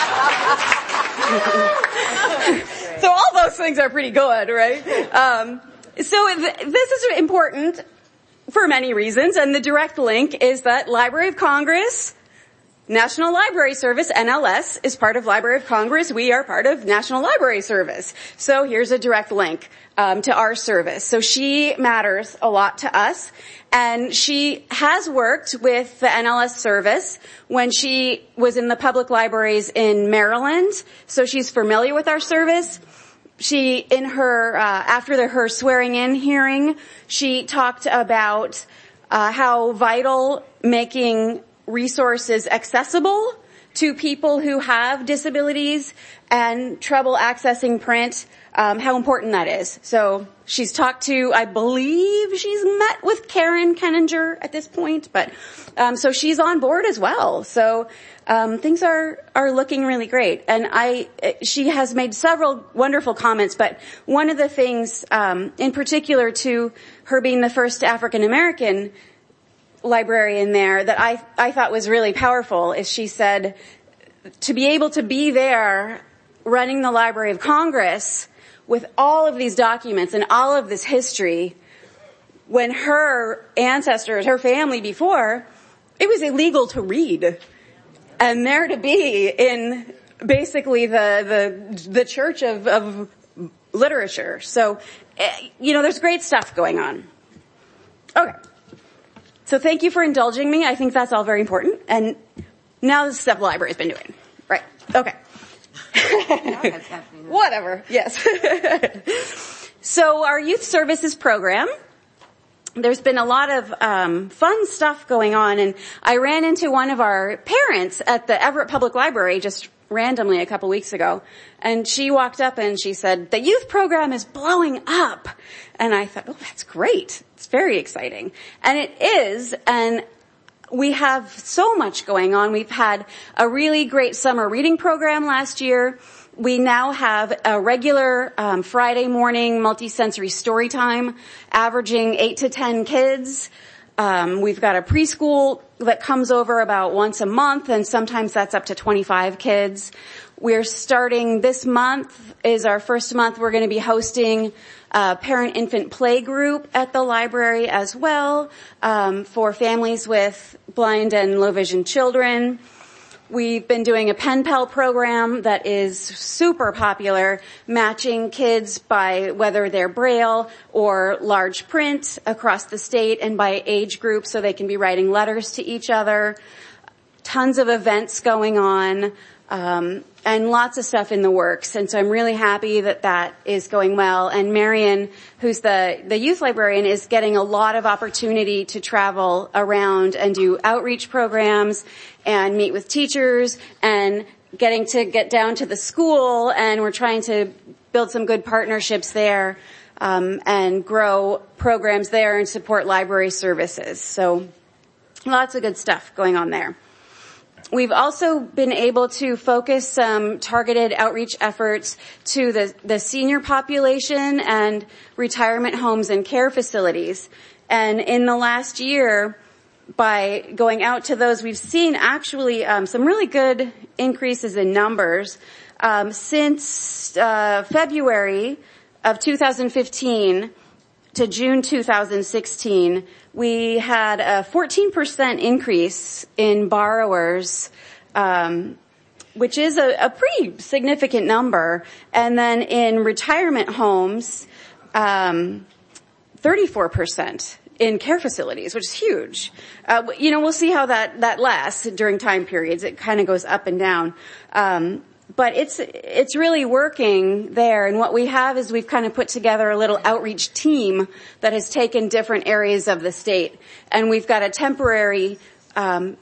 So all those things are pretty good, right? Um, so th- this is important for many reasons, and the direct link is that Library of Congress, National Library Service, N L S, is part of Library of Congress. We are part of National Library Service. So here's a direct link um, to our service. So she matters a lot to us. And she has worked with the N L S service when she was in the public libraries in Maryland. So she's familiar with our service. She, in her, uh, after the, her swearing in hearing, she talked about uh, how vital making resources accessible to people who have disabilities and trouble accessing print, um, how important that is. So she's talked to, I believe she's met with Karen Kenninger at this point, but um, so she's on board as well. So um, things are are looking really great. And I, she has made several wonderful comments, but one of the things, um, in particular, to her being the first African American librarian there, that I I thought was really powerful, is she said to be able to be there running the Library of Congress with all of these documents and all of this history, when her ancestors, her family before, it was illegal to read. And there to be in basically the, the, the church of, of literature. So, you know, there's great stuff going on. Okay. So thank you for indulging me. I think that's all very important. And now this is stuff the library's been doing. Right. Okay. Whatever. Yes. So our youth services program, there's been a lot of um fun stuff going on, and I ran into one of our parents at the Everett Public Library just randomly a couple weeks ago, and she walked up and she said, "The youth program is blowing up." And I thought, "Oh, that's great. It's very exciting." And it is, and we have so much going on. We've had a really great summer reading program last year. We now have a regular um, Friday morning multi-sensory story time, averaging eight to ten kids. Um, we've got a preschool that comes over about once a month, and sometimes that's up to twenty-five kids. We're starting this month is our first month. We're going to be hosting a parent-infant play group at the library as well, um, for families with blind and low-vision children. We've been doing a pen pal program that is super popular, matching kids by whether they're Braille or large print across the state and by age group so they can be writing letters to each other. Tons of events going on, um, and lots of stuff in the works. And so I'm really happy that that is going well. And Marion, who's the, the youth librarian, is getting a lot of opportunity to travel around and do outreach programs and meet with teachers and getting to get down to the school. And we're trying to build some good partnerships there, um, and grow programs there and support library services. So lots of good stuff going on there. We've also been able to focus some targeted outreach efforts to the, the senior population and retirement homes and care facilities. And in the last year, by going out to those, we've seen actually um, some really good increases in numbers. Um, since uh, February of two thousand fifteen to June two thousand sixteen, we had a fourteen percent increase in borrowers, um, which is a, a pretty significant number. And then in retirement homes, um, thirty-four percent in care facilities, which is huge. Uh, you know, we'll see how that, that lasts during time periods. It kind of goes up and down. Um, But it's, it's really working there. And what we have is we've kind of put together a little outreach team that has taken different areas of the state. And we've got a temporary, um,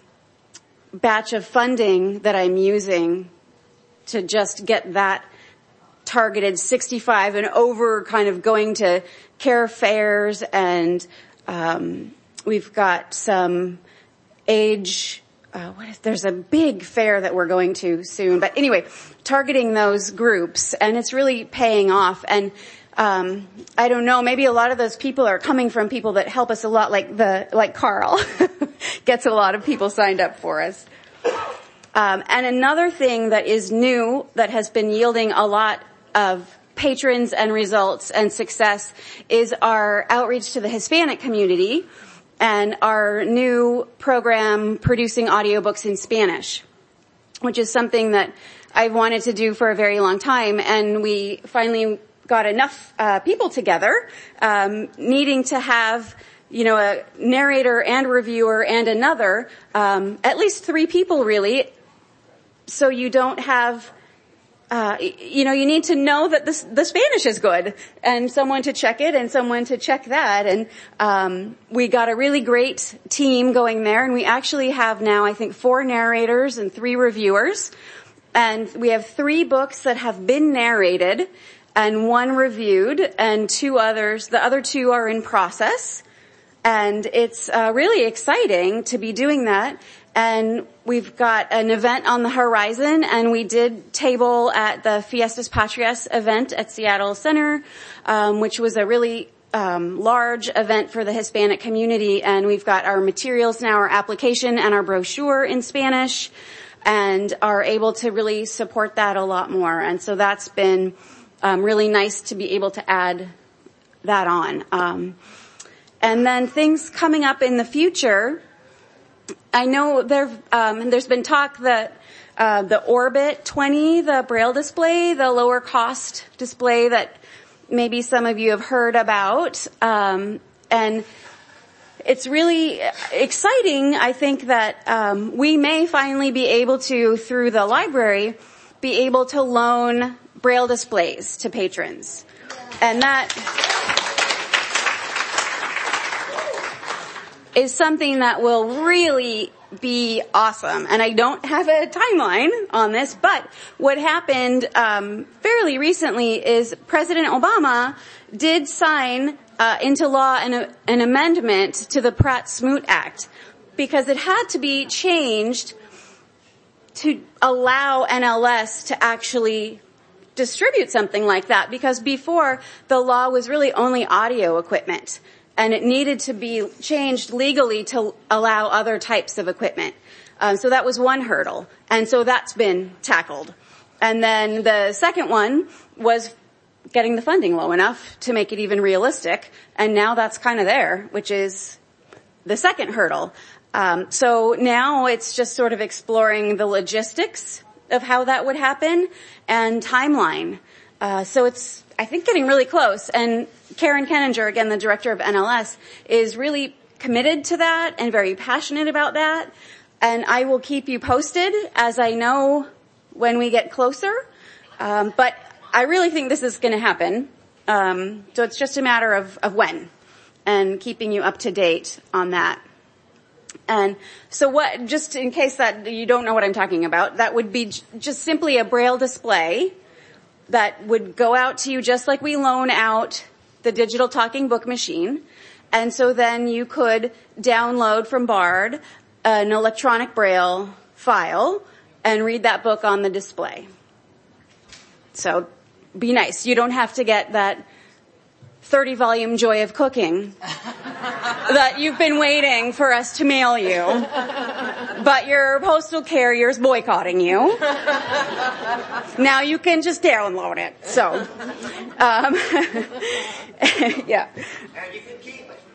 batch of funding that I'm using to just get that targeted sixty-five and over, kind of going to care fairs. And, um, we've got some age, Uh, what is, there's a big fair that we're going to soon. But anyway, targeting those groups, and it's really paying off. And um, I don't know, maybe a lot of those people are coming from people that help us a lot, like the like Carl gets a lot of people signed up for us. Um, and another thing that is new that has been yielding a lot of patrons and results and success is our outreach to the Hispanic community and our new program producing audiobooks in Spanish, which is something that I've wanted to do for a very long time. And we finally got enough uh, people together, um, needing to have, you know, a narrator and reviewer and another, um, at least three people really, so you don't have uh, you know, you need to know that the, the Spanish is good and someone to check it and someone to check that. And, um, we got a really great team going there, and we actually have now, I think, four narrators and three reviewers. And we have three books that have been narrated and one reviewed, and two others, the other two are in process. And it's uh, really exciting to be doing that. And we've got an event on the horizon, and we did table at the Fiestas Patrias event at Seattle Center, um, which was a really um, large event for the Hispanic community. And we've got our materials now, our application and our brochure in Spanish, and are able to really support that a lot more. And so that's been um, really nice to be able to add that on. Um, and then things coming up in the future. I know there, um, there's been talk that uh, the Orbit twenty, the Braille display, the lower cost display that maybe some of you have heard about, um, and it's really exciting. I think that um, we may finally be able to, through the library, be able to loan Braille displays to patrons, and that is something that will really be awesome. And I don't have a timeline on this, but what happened um, fairly recently is President Obama did sign uh, into law an, an amendment to the Pratt-Smoot Act, because it had to be changed to allow N L S to actually distribute something like that, because before the law was really only audio equipment. And it needed to be changed legally to allow other types of equipment. Um, so that was one hurdle. And so that's been tackled. And then the second one was getting the funding low enough to make it even realistic. And now that's kind of there, which is the second hurdle. Um, so now it's just sort of exploring the logistics of how that would happen and timeline. Uh, so it's, I think, getting really close. And Karen Kenninger, again, the director of N L S, is really committed to that and very passionate about that. And I will keep you posted as I know when we get closer. Um, but I really think this is going to happen. Um, so it's just a matter of, of when, and keeping you up to date on that. And so what, just in case that you don't know what I'm talking about, that would be j- just simply a Braille display that would go out to you just like we loan out the digital talking book machine. And so then you could download from Bard an electronic Braille file and read that book on the display. So be nice. You don't have to get that thirty volume Joy of Cooking that you've been waiting for us to mail you, but your postal carrier's boycotting you. Now you can just download it. So, um, yeah. And you can keep it.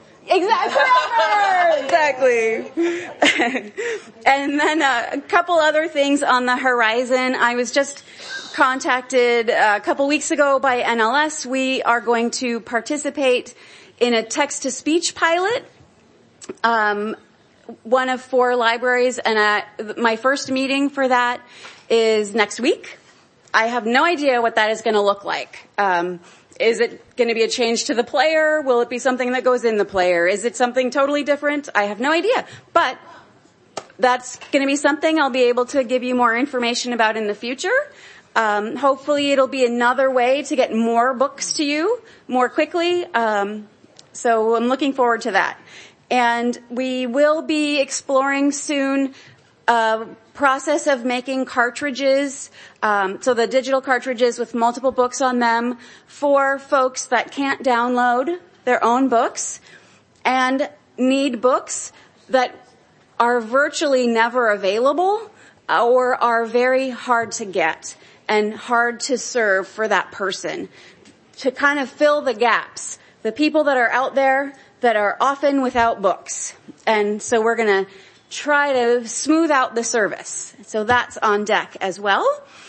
Exactly. Exactly. And then uh, a couple other things on the horizon. I was just contacted a couple weeks ago by N L S. We are going to participate in a text-to-speech pilot, um, one of four libraries, and uh, my first meeting for that is next week. I have no idea what that is going to look like. Um, is it going to be a change to the player? Will it be something that goes in the player? Is it something totally different? I have no idea. But that's going to be something I'll be able to give you more information about in the future. Um, hopefully it'll be another way to get more books to you more quickly. Um, so I'm looking forward to that. And we will be exploring soon a process of making cartridges, um, so the digital cartridges with multiple books on them for folks that can't download their own books and need books that are virtually never available or are very hard to get and hard to serve for that person, to kind of fill the gaps, the people that are out there that are often without books. And so we're going to try to smooth out the service. So that's on deck as well.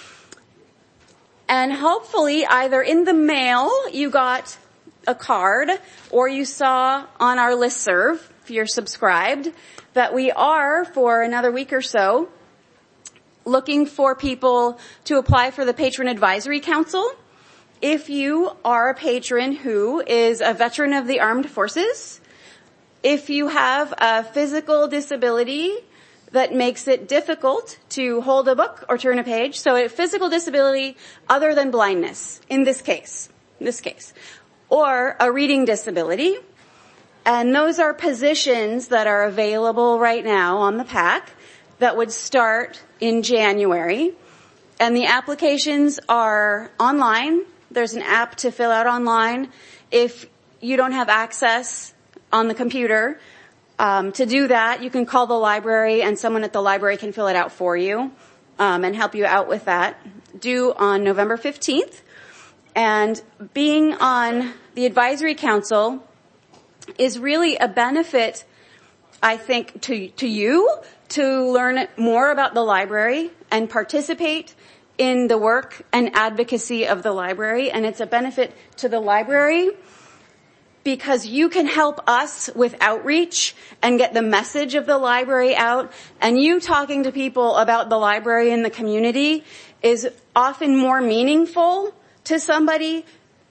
And hopefully either in the mail you got a card or you saw on our listserv, if you're subscribed, that we are for another week or so looking for people to apply for the Patron Advisory Council. If you are a patron who is a veteran of the armed forces, if you have a physical disability that makes it difficult to hold a book or turn a page, so a physical disability other than blindness, in this case, in this case, or a reading disability, and those are positions that are available right now on the pack that would start in January, and the applications are online. There's an app to fill out online. If you don't have access on the computer, Um, to do that, you can call the library and someone at the library can fill it out for you, um, and help you out with that. Due on November fifteenth. And being on the advisory council is really a benefit, I think, to, to you to learn more about the library and participate in the work and advocacy of the library. And it's a benefit to the library because you can help us with outreach and get the message of the library out. And you talking to people about the library in the community is often more meaningful to somebody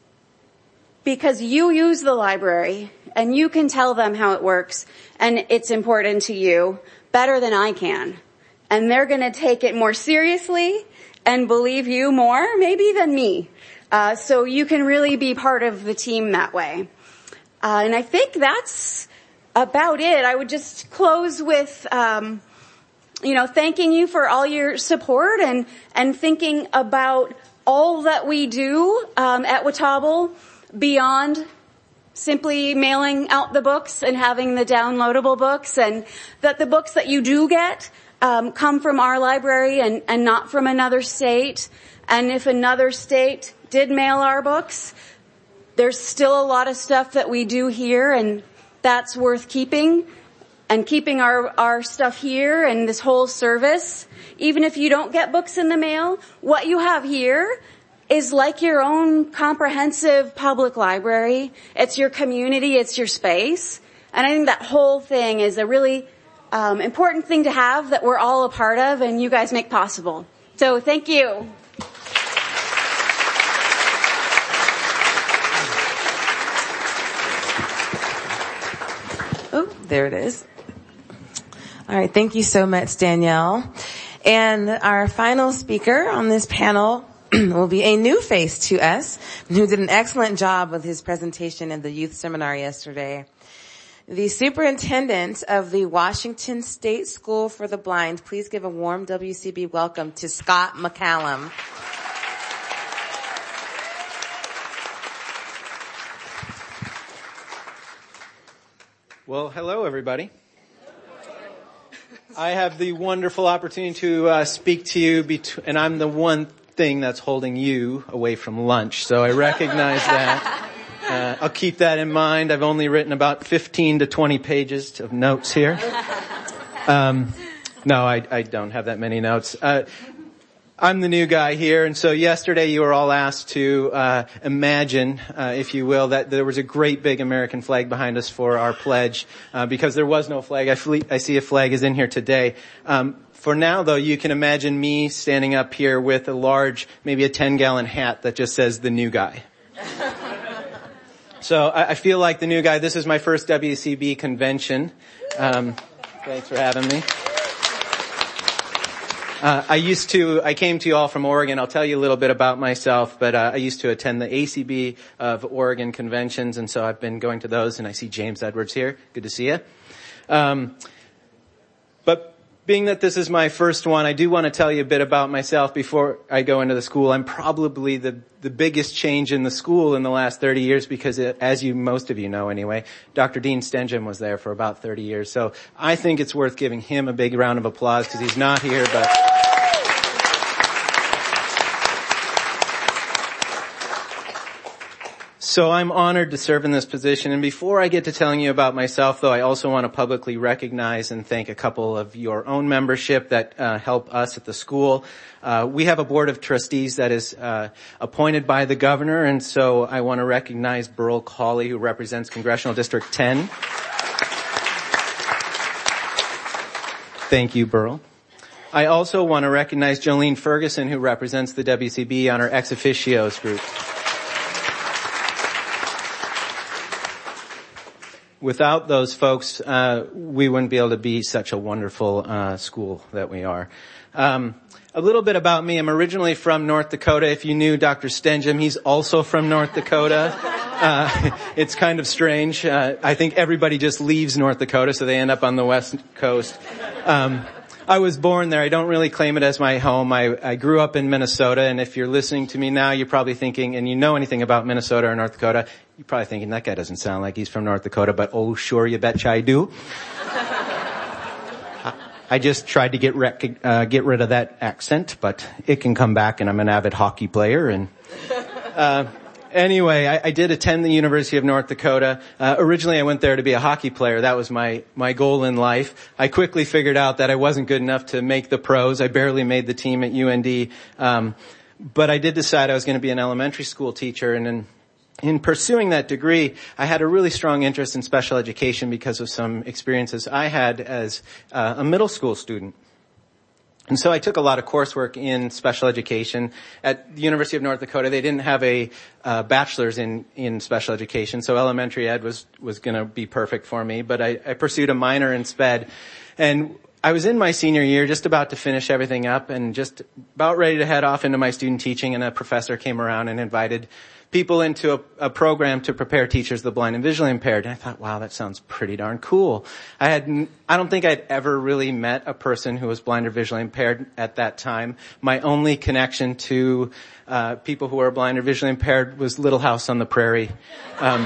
because you use the library and you can tell them how it works and it's important to you better than I can. And they're going to take it more seriously and believe you more maybe than me. Uh, so you can really be part of the team that way. Uh, and I think that's about it. I would just close with, um, you know, thanking you for all your support and, and thinking about all that we do, um, at Watauble beyond simply mailing out the books and having the downloadable books, and that the books that you do get, um, come from our library and, and not from another state. And if another state did mail our books, there's still a lot of stuff that we do here, and that's worth keeping, and keeping our, our stuff here and this whole service. Even if you don't get books in the mail, what you have here is like your own comprehensive public library. It's your community, it's your space. And I think that whole thing is a really um, important thing to have that we're all a part of and you guys make possible. So thank you. Oh, there it is. All right. Thank you so much, Danielle. And our final speaker on this panel will be a new face to us who did an excellent job with his presentation in the youth seminar yesterday. The superintendent of the Washington State School for the Blind. Please give a warm W C B welcome to Scott McCallum. Well, hello, everybody. I have the wonderful opportunity to uh, speak to you, bet- and I'm the one thing that's holding you away from lunch, so I recognize that. Uh, I'll keep that in mind. I've only written about fifteen to twenty pages of notes here. Um, no, I, I don't have that many notes. Uh, I'm the new guy here, and so yesterday you were all asked to uh imagine, uh, if you will, that there was a great big American flag behind us for our pledge, uh, because there was no flag. I, fle- I see a flag is in here today. Um, for now, though, you can imagine me standing up here with a large, maybe a ten-gallon hat that just says "the new guy." So I, I feel like the new guy. This is my first W C B convention. Um, thanks for having me. Uh, I used to, I came to you all from Oregon. I'll tell you a little bit about myself, but uh, I used to attend the A C B of Oregon conventions, and so I've been going to those, and I see James Edwards here. Good to see you. Um, but being that this is my first one, I do want to tell you a bit about myself before I go into the school. I'm probably the, the biggest change in the school in the last thirty years because, it, as you, most of you know anyway, Doctor Dean Stengen was there for about thirty years. So I think it's worth giving him a big round of applause because he's not here, but... So I'm honored to serve in this position. And before I get to telling you about myself, though, I also want to publicly recognize and thank a couple of your own membership that uh, help us at the school. Uh, we have a board of trustees that is uh, appointed by the governor, and so I want to recognize Burl Cawley, who represents Congressional District ten. Thank you, Burl. I also want to recognize Jolene Ferguson, who represents the W C B on our ex officios group. Without those folks, uh, we wouldn't be able to be such a wonderful uh, school that we are. Um, a little bit about me. I'm originally from North Dakota. If you knew Doctor Stenjum, he's also from North Dakota. Uh, it's kind of strange. Uh, I think everybody just leaves North Dakota, so they end up on the West Coast. Um, I was born there. I don't really claim it as my home. I, I grew up in Minnesota, and if you're listening to me now, you're probably thinking, and you know anything about Minnesota or North Dakota, you're probably thinking, that guy doesn't sound like he's from North Dakota, but oh, sure, you betcha I do. I just tried to get rec- uh, get rid of that accent, but it can come back, and I'm an avid hockey player, and uh Anyway, I, I did attend the University of North Dakota. Uh, originally I went there to be a hockey player. That was my, my goal in life. I quickly figured out that I wasn't good enough to make the pros. I barely made the team at U N D. Um, but I did decide I was going to be an elementary school teacher, and in, in pursuing that degree, I had a really strong interest in special education because of some experiences I had as uh, a middle school student. And so I took a lot of coursework in special education. At the University of North Dakota, they didn't have a uh, bachelor's in, in special education, so elementary ed was, was going to be perfect for me. But I, I pursued a minor in SPED. And I was in my senior year, just about to finish everything up and just about ready to head off into my student teaching, and a professor came around and invited people into a, a program to prepare teachers of the blind and visually impaired. And I thought, wow, that sounds pretty darn cool. I had, I don't think I'd ever really met a person who was blind or visually impaired at that time. My only connection to uh people who are blind or visually impaired was Little House on the Prairie, um,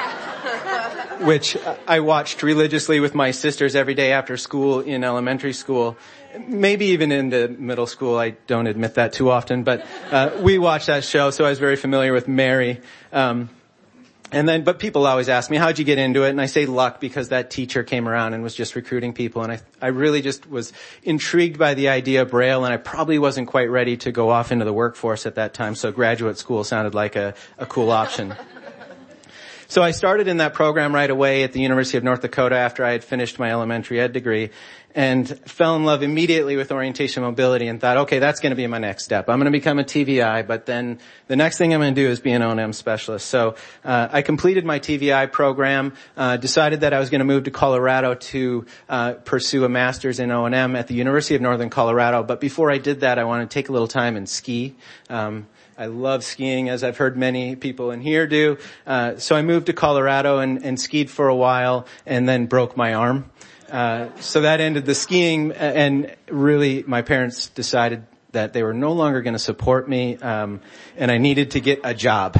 which I watched religiously with my sisters every day after school in elementary school. Maybe even into middle school. I don't admit that too often, but uh we watched that show, so I was very familiar with Mary. Um and then, but people always ask me, how'd you get into it? And I say luck, because that teacher came around and was just recruiting people, and I I really just was intrigued by the idea of Braille, and I probably wasn't quite ready to go off into the workforce at that time, so graduate school sounded like a, a cool option. So I started in that program right away at the University of North Dakota after I had finished my elementary ed degree, and fell in love immediately with orientation mobility and thought, okay, that's going to be my next step. I'm going to become a T V I, but then the next thing I'm going to do is be an O and M specialist. So uh, I completed my T V I program, uh, decided that I was going to move to Colorado to uh, pursue a master's in O and M at the University of Northern Colorado. But before I did that, I wanted to take a little time and ski. Um, I love skiing, as I've heard many people in here do. Uh, so I moved to Colorado and, and skied for a while, and then broke my arm. Uh, so that ended the skiing, and really my parents decided that they were no longer going to support me, um, and I needed to get a job.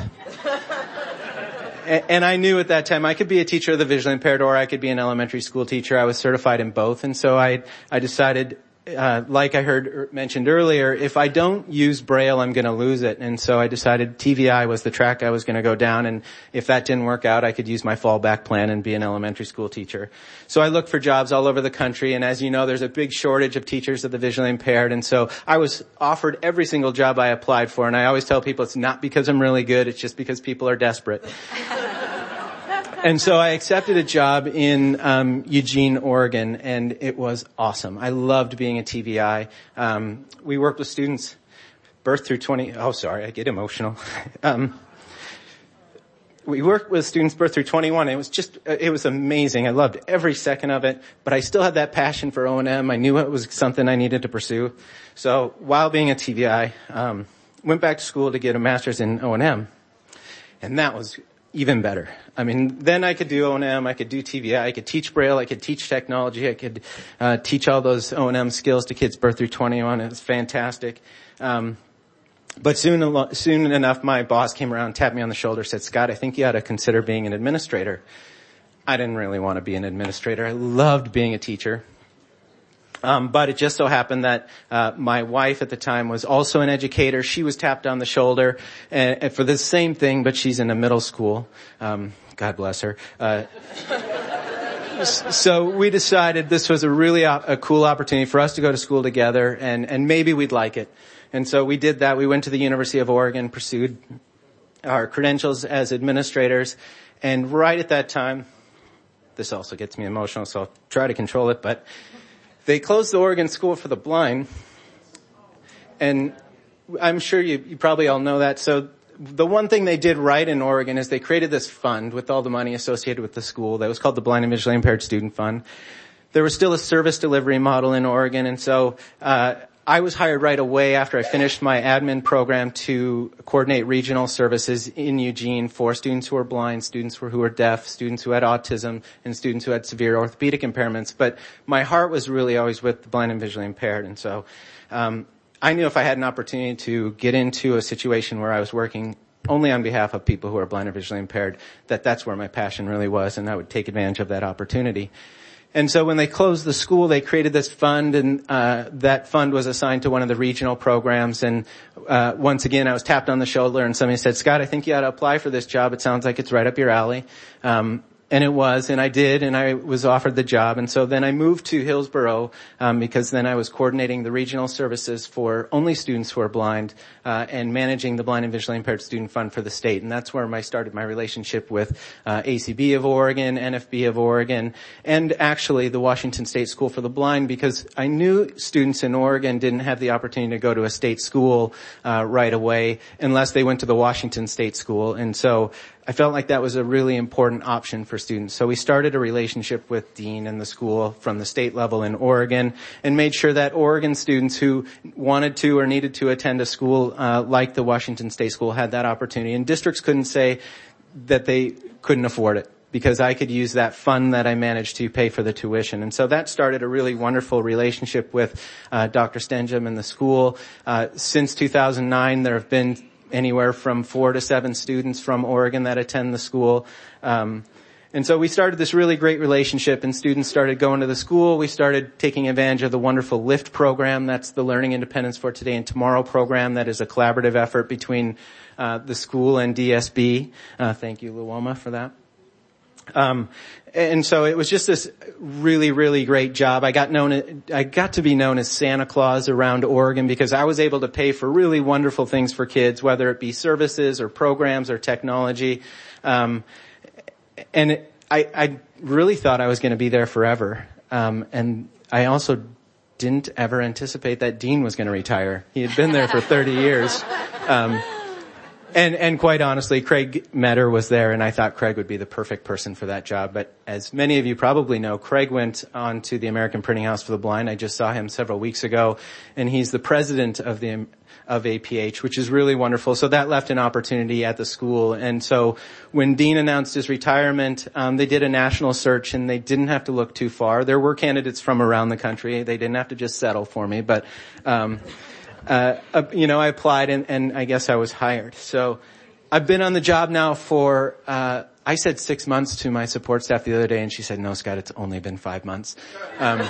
and, and I knew at that time I could be a teacher of the visually impaired, or I could be an elementary school teacher. I was certified in both, and so I, I decided, Uh, like I heard mentioned earlier, if I don't use Braille, I'm going to lose it. And so I decided T V I was the track I was going to go down. And if that didn't work out, I could use my fallback plan and be an elementary school teacher. So I looked for jobs all over the country. And as you know, there's a big shortage of teachers of the visually impaired. And so I was offered every single job I applied for. And I always tell people it's not because I'm really good. It's just because people are desperate. And so I accepted a job in um Eugene, Oregon, and it was awesome. I loved being a T V I. Um we worked with students birth through twenty oh sorry, I get emotional. um we worked with students birth through twenty-one. It was just, it was amazing. I loved every second of it, but I still had that passion for O and M. I knew it was something I needed to pursue. So while being a T V I, um went back to school to get a master's in O and M, and that was even better. I mean, then I could do O and M, I could do T V I, I could teach Braille, I could teach technology, I could uh teach all those O and M skills to kids birth through twenty-one. It was fantastic. Um But soon, soon enough, my boss came around, tapped me on the shoulder, said, Scott, I think you ought to consider being an administrator. I didn't really want to be an administrator. I loved being a teacher. Um, but it just so happened that uh my wife at the time was also an educator. She was tapped on the shoulder and, and for the same thing, but she's in a middle school. Um, God bless her. Uh, so we decided this was a really op- a cool opportunity for us to go to school together, and, and maybe we'd like it. And so we did that. We went to the University of Oregon, pursued our credentials as administrators, and right at that time, this also gets me emotional, so I'll try to control it, but they closed the Oregon School for the Blind, and I'm sure you, you probably all know that. So the one thing they did right in Oregon is they created this fund with all the money associated with the school that was called the Blind and Visually Impaired Student Fund. There was still a service delivery model in Oregon, and so uh I was hired right away after I finished my admin program to coordinate regional services in Eugene for students who are blind, students who were deaf, students who had autism, and students who had severe orthopedic impairments. But my heart was really always with the blind and visually impaired, and so um I knew if I had an opportunity to get into a situation where I was working only on behalf of people who are blind or visually impaired, that that's where my passion really was, and I would take advantage of that opportunity. And so when they closed the school, they created this fund, and uh that fund was assigned to one of the regional programs. And uh once again, I was tapped on the shoulder, and somebody said, "Scott, I think you ought to apply for this job. It sounds like it's right up your alley." Um And it was, and I did, and I was offered the job. And so then I moved to Hillsborough, um, because then I was coordinating the regional services for only students who are blind, uh, and managing the Blind and Visually Impaired Student Fund for the state. And that's where I started my relationship with, uh, A C B of Oregon, N F B of Oregon, and actually the Washington State School for the Blind, because I knew students in Oregon didn't have the opportunity to go to a state school, uh, right away unless they went to the Washington State School. And so I felt like that was a really important option for students. So we started a relationship with Dean and the school from the state level in Oregon, and made sure that Oregon students who wanted to or needed to attend a school uh, like the Washington State School had that opportunity. And districts couldn't say that they couldn't afford it, because I could use that fund that I managed to pay for the tuition. And so that started a really wonderful relationship with uh, Doctor Stenjum and the school. Uh, since two thousand nine, there have been anywhere from four to seven students from Oregon that attend the school. Um, and so we started this really great relationship, and students started going to the school. We started taking advantage of the wonderful LIFT program. That's the Learning Independence for Today and Tomorrow program. That is a collaborative effort between uh, the school and D S B. Uh, thank you, Luoma, for that. Um, and so it was just this really, really great job. I got known, I got to be known as Santa Claus around Oregon, because I was able to pay for really wonderful things for kids, whether it be services or programs or technology. Um, and it, I, I really thought I was going to be there forever. Um, and I also didn't ever anticipate that Dean was going to retire. He had been there for thirty years. Um, And, and quite honestly, Craig Metter was there, and I thought Craig would be the perfect person for that job. But as many of you probably know, Craig went on to the American Printing House for the Blind. I just saw him several weeks ago, and he's the president of the of A P H, which is really wonderful. So that left an opportunity at the school. And so when Dean announced his retirement, um, they did a national search, and they didn't have to look too far. There were candidates from around the country. They didn't have to just settle for me, but um Uh, uh, you know, I applied, and, and I guess I was hired. So I've been on the job now for, uh, I said six months to my support staff the other day, and she said, "No, Scott, it's only been five months. Um,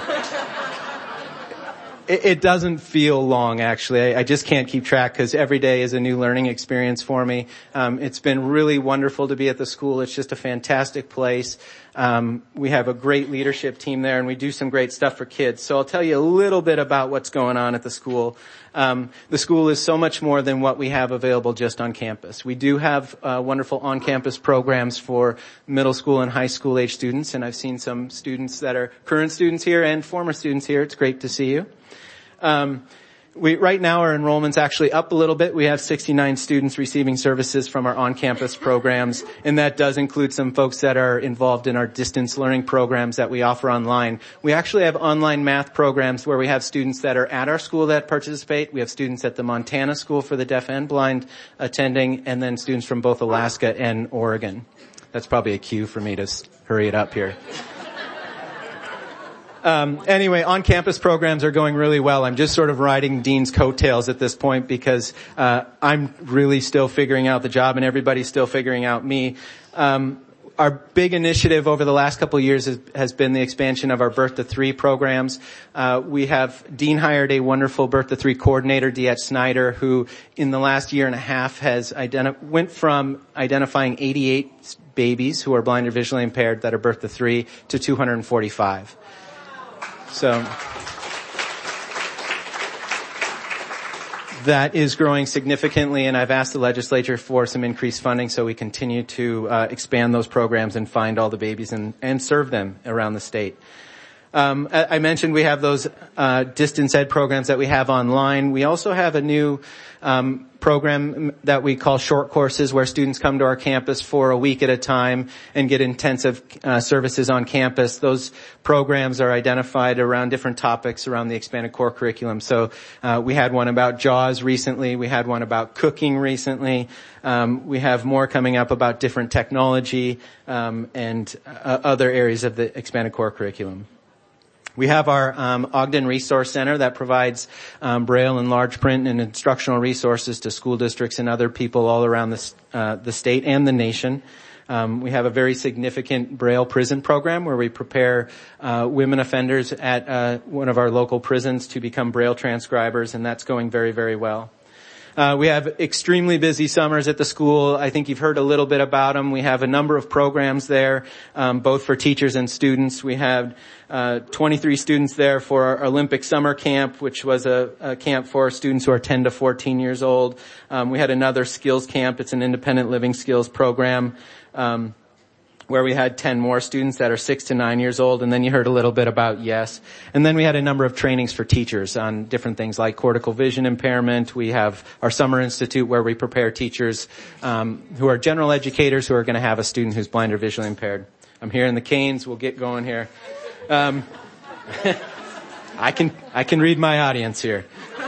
it, it doesn't feel long, actually. I, I just can't keep track, because every day is a new learning experience for me. Um, it's been really wonderful to be at the school. It's just a fantastic place. Um, we have a great leadership team there, and we do some great stuff for kids. So I'll tell you a little bit about what's going on at the school. Um, the school is so much more than what we have available just on campus. We do have uh, wonderful on-campus programs for middle school and high school age students, and I've seen some students that are current students here and former students here. It's great to see you. Um, We, right now our enrollment's actually up a little bit. We have sixty-nine students receiving services from our on-campus programs, and that does include some folks that are involved in our distance learning programs that we offer online. We actually have online math programs where we have students that are at our school that participate. We have students at the Montana School for the Deaf and Blind attending, and then students from both Alaska and Oregon. That's probably a cue for me to hurry it up here. Um, anyway, on-campus programs are going really well. I'm just sort of riding Dean's coattails at this point, because uh I'm really still figuring out the job, and everybody's still figuring out me. Um Our big initiative over the last couple of years has, has been the expansion of our Birth to Three programs. Uh we have, Dean hired a wonderful Birth to Three coordinator, DeEtte Snyder, who in the last year and a half has identi- went from identifying eighty-eight babies who are blind or visually impaired that are birth to three to two hundred forty-five. So that is growing significantly, and I've asked the legislature for some increased funding so we continue to uh, expand those programs and find all the babies and, and serve them around the state. Um, I mentioned we have those uh, distance ed programs that we have online. We also have a new um, program that we call short courses, where students come to our campus for a week at a time and get intensive uh, services on campus. Those programs are identified around different topics around the expanded core curriculum. So uh, we had one about JAWS recently. We had one about cooking recently. Um, we have more coming up about different technology um, and uh, other areas of the expanded core curriculum. We have our um, Ogden Resource Center that provides um, Braille and large print and instructional resources to school districts and other people all around the, uh, the state and the nation. Um, we have a very significant Braille prison program where we prepare uh, women offenders at uh, one of our local prisons to become Braille transcribers, and that's going very, very well. Uh, we have extremely busy summers at the school. I think you've heard a little bit about them. We have a number of programs there, um, both for teachers and students. We had uh, twenty-three students there for our Olympic Summer Camp, which was a, a camp for students who are ten to fourteen years old. Um, we had another skills camp. It's an independent living skills program. Um, where we had ten more students that are six to nine years old, and then you heard a little bit about YES. And then we had a number of trainings for teachers on different things like cortical vision impairment. We have our Summer Institute where we prepare teachers um, who are general educators who are going to have a student who's blind or visually impaired. I'm here in the Canes. We'll get going here. Um, I can I can read my audience here.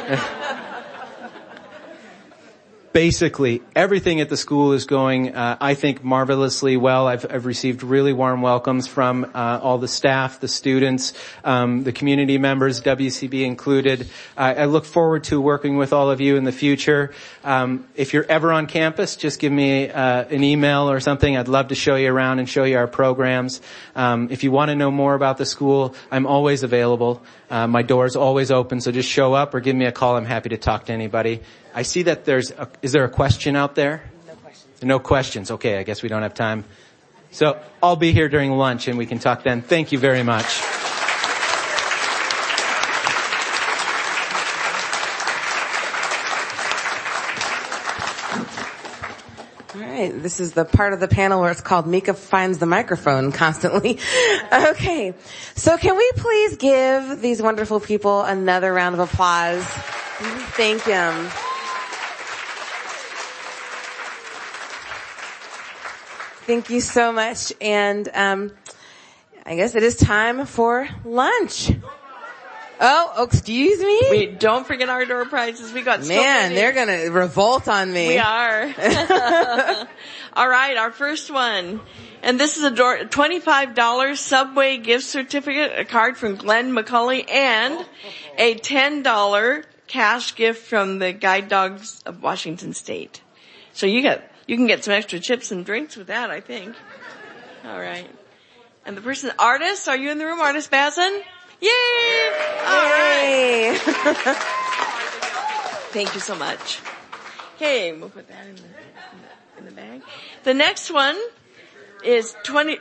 Basically, everything at the school is going, uh, I think, marvelously well. I've, I've received really warm welcomes from uh, all the staff, the students, um, the community members, W C B included. Uh, I look forward to working with all of you in the future. Um, if you're ever on campus, just give me uh, an email or something. I'd love to show you around and show you our programs. Um, if you want to know more about the school, I'm always available. Uh, my door's always open, so just show up or give me a call. I'm happy to talk to anybody. I see that there's a, is there a question out there? No questions. No questions. Okay, I guess we don't have time. So I'll be here during lunch and we can talk then. Thank you very much. All right, this is the part of the panel where it's called Mika finds the microphone constantly. Okay, so can we please give these wonderful people another round of applause? Thank them. Thank you so much. And um I guess it is time for lunch. Oh, excuse me? Wait, don't forget our door prizes. We got so Man, many. they're going to revolt on me. We are. All right, our first one. And this is a door, twenty-five dollars Subway gift certificate, a card from Glenn McCulley, and a ten dollars cash gift from the Guide Dogs of Washington State. So you get, you can get some extra chips and drinks with that, I think. All right. And the person, Artist, are you in the room? Artist Bazin? Yay! All Yay. right. Thank you so much. Okay, we'll put that in the, in the, in the bag. The next one is twenty,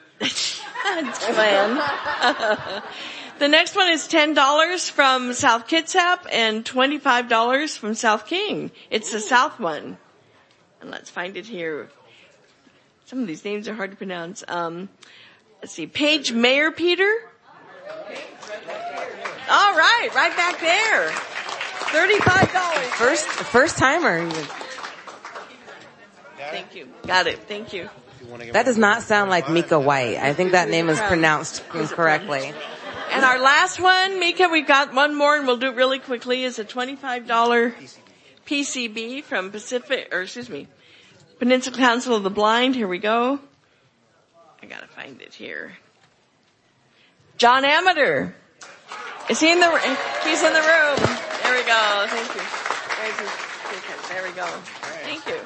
Glenn. The next one is ten dollars from South Kitsap and twenty-five dollars from South King. It's the South one. And let's find it here. Some of these names are hard to pronounce. Um, let's see. Paige Mayer Peter. All right, right back there. thirty-five dollars. First, first timer. Thank you. Got it. Thank you. That does not sound like Mika White. I think that name is pronounced incorrectly. And our last one, Mika, we've got one more and we'll do it really quickly, is a twenty-five dollars P C B from Pacific, or excuse me, Peninsula Council of the Blind. Here we go. I gotta find it here. John Amater. Is he in the, he's in the room. There we go. Thank you. There's his ticket. There we go. Thank you.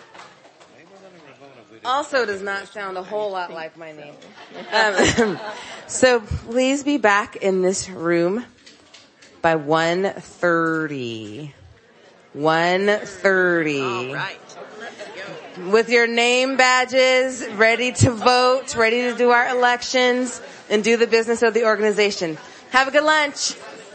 Also does not sound a whole lot like my name. Um, so please be back in this room by one thirty. one thirty. All right. With your name badges, ready to vote, ready to do our elections, and do the business of the organization. Have a good lunch.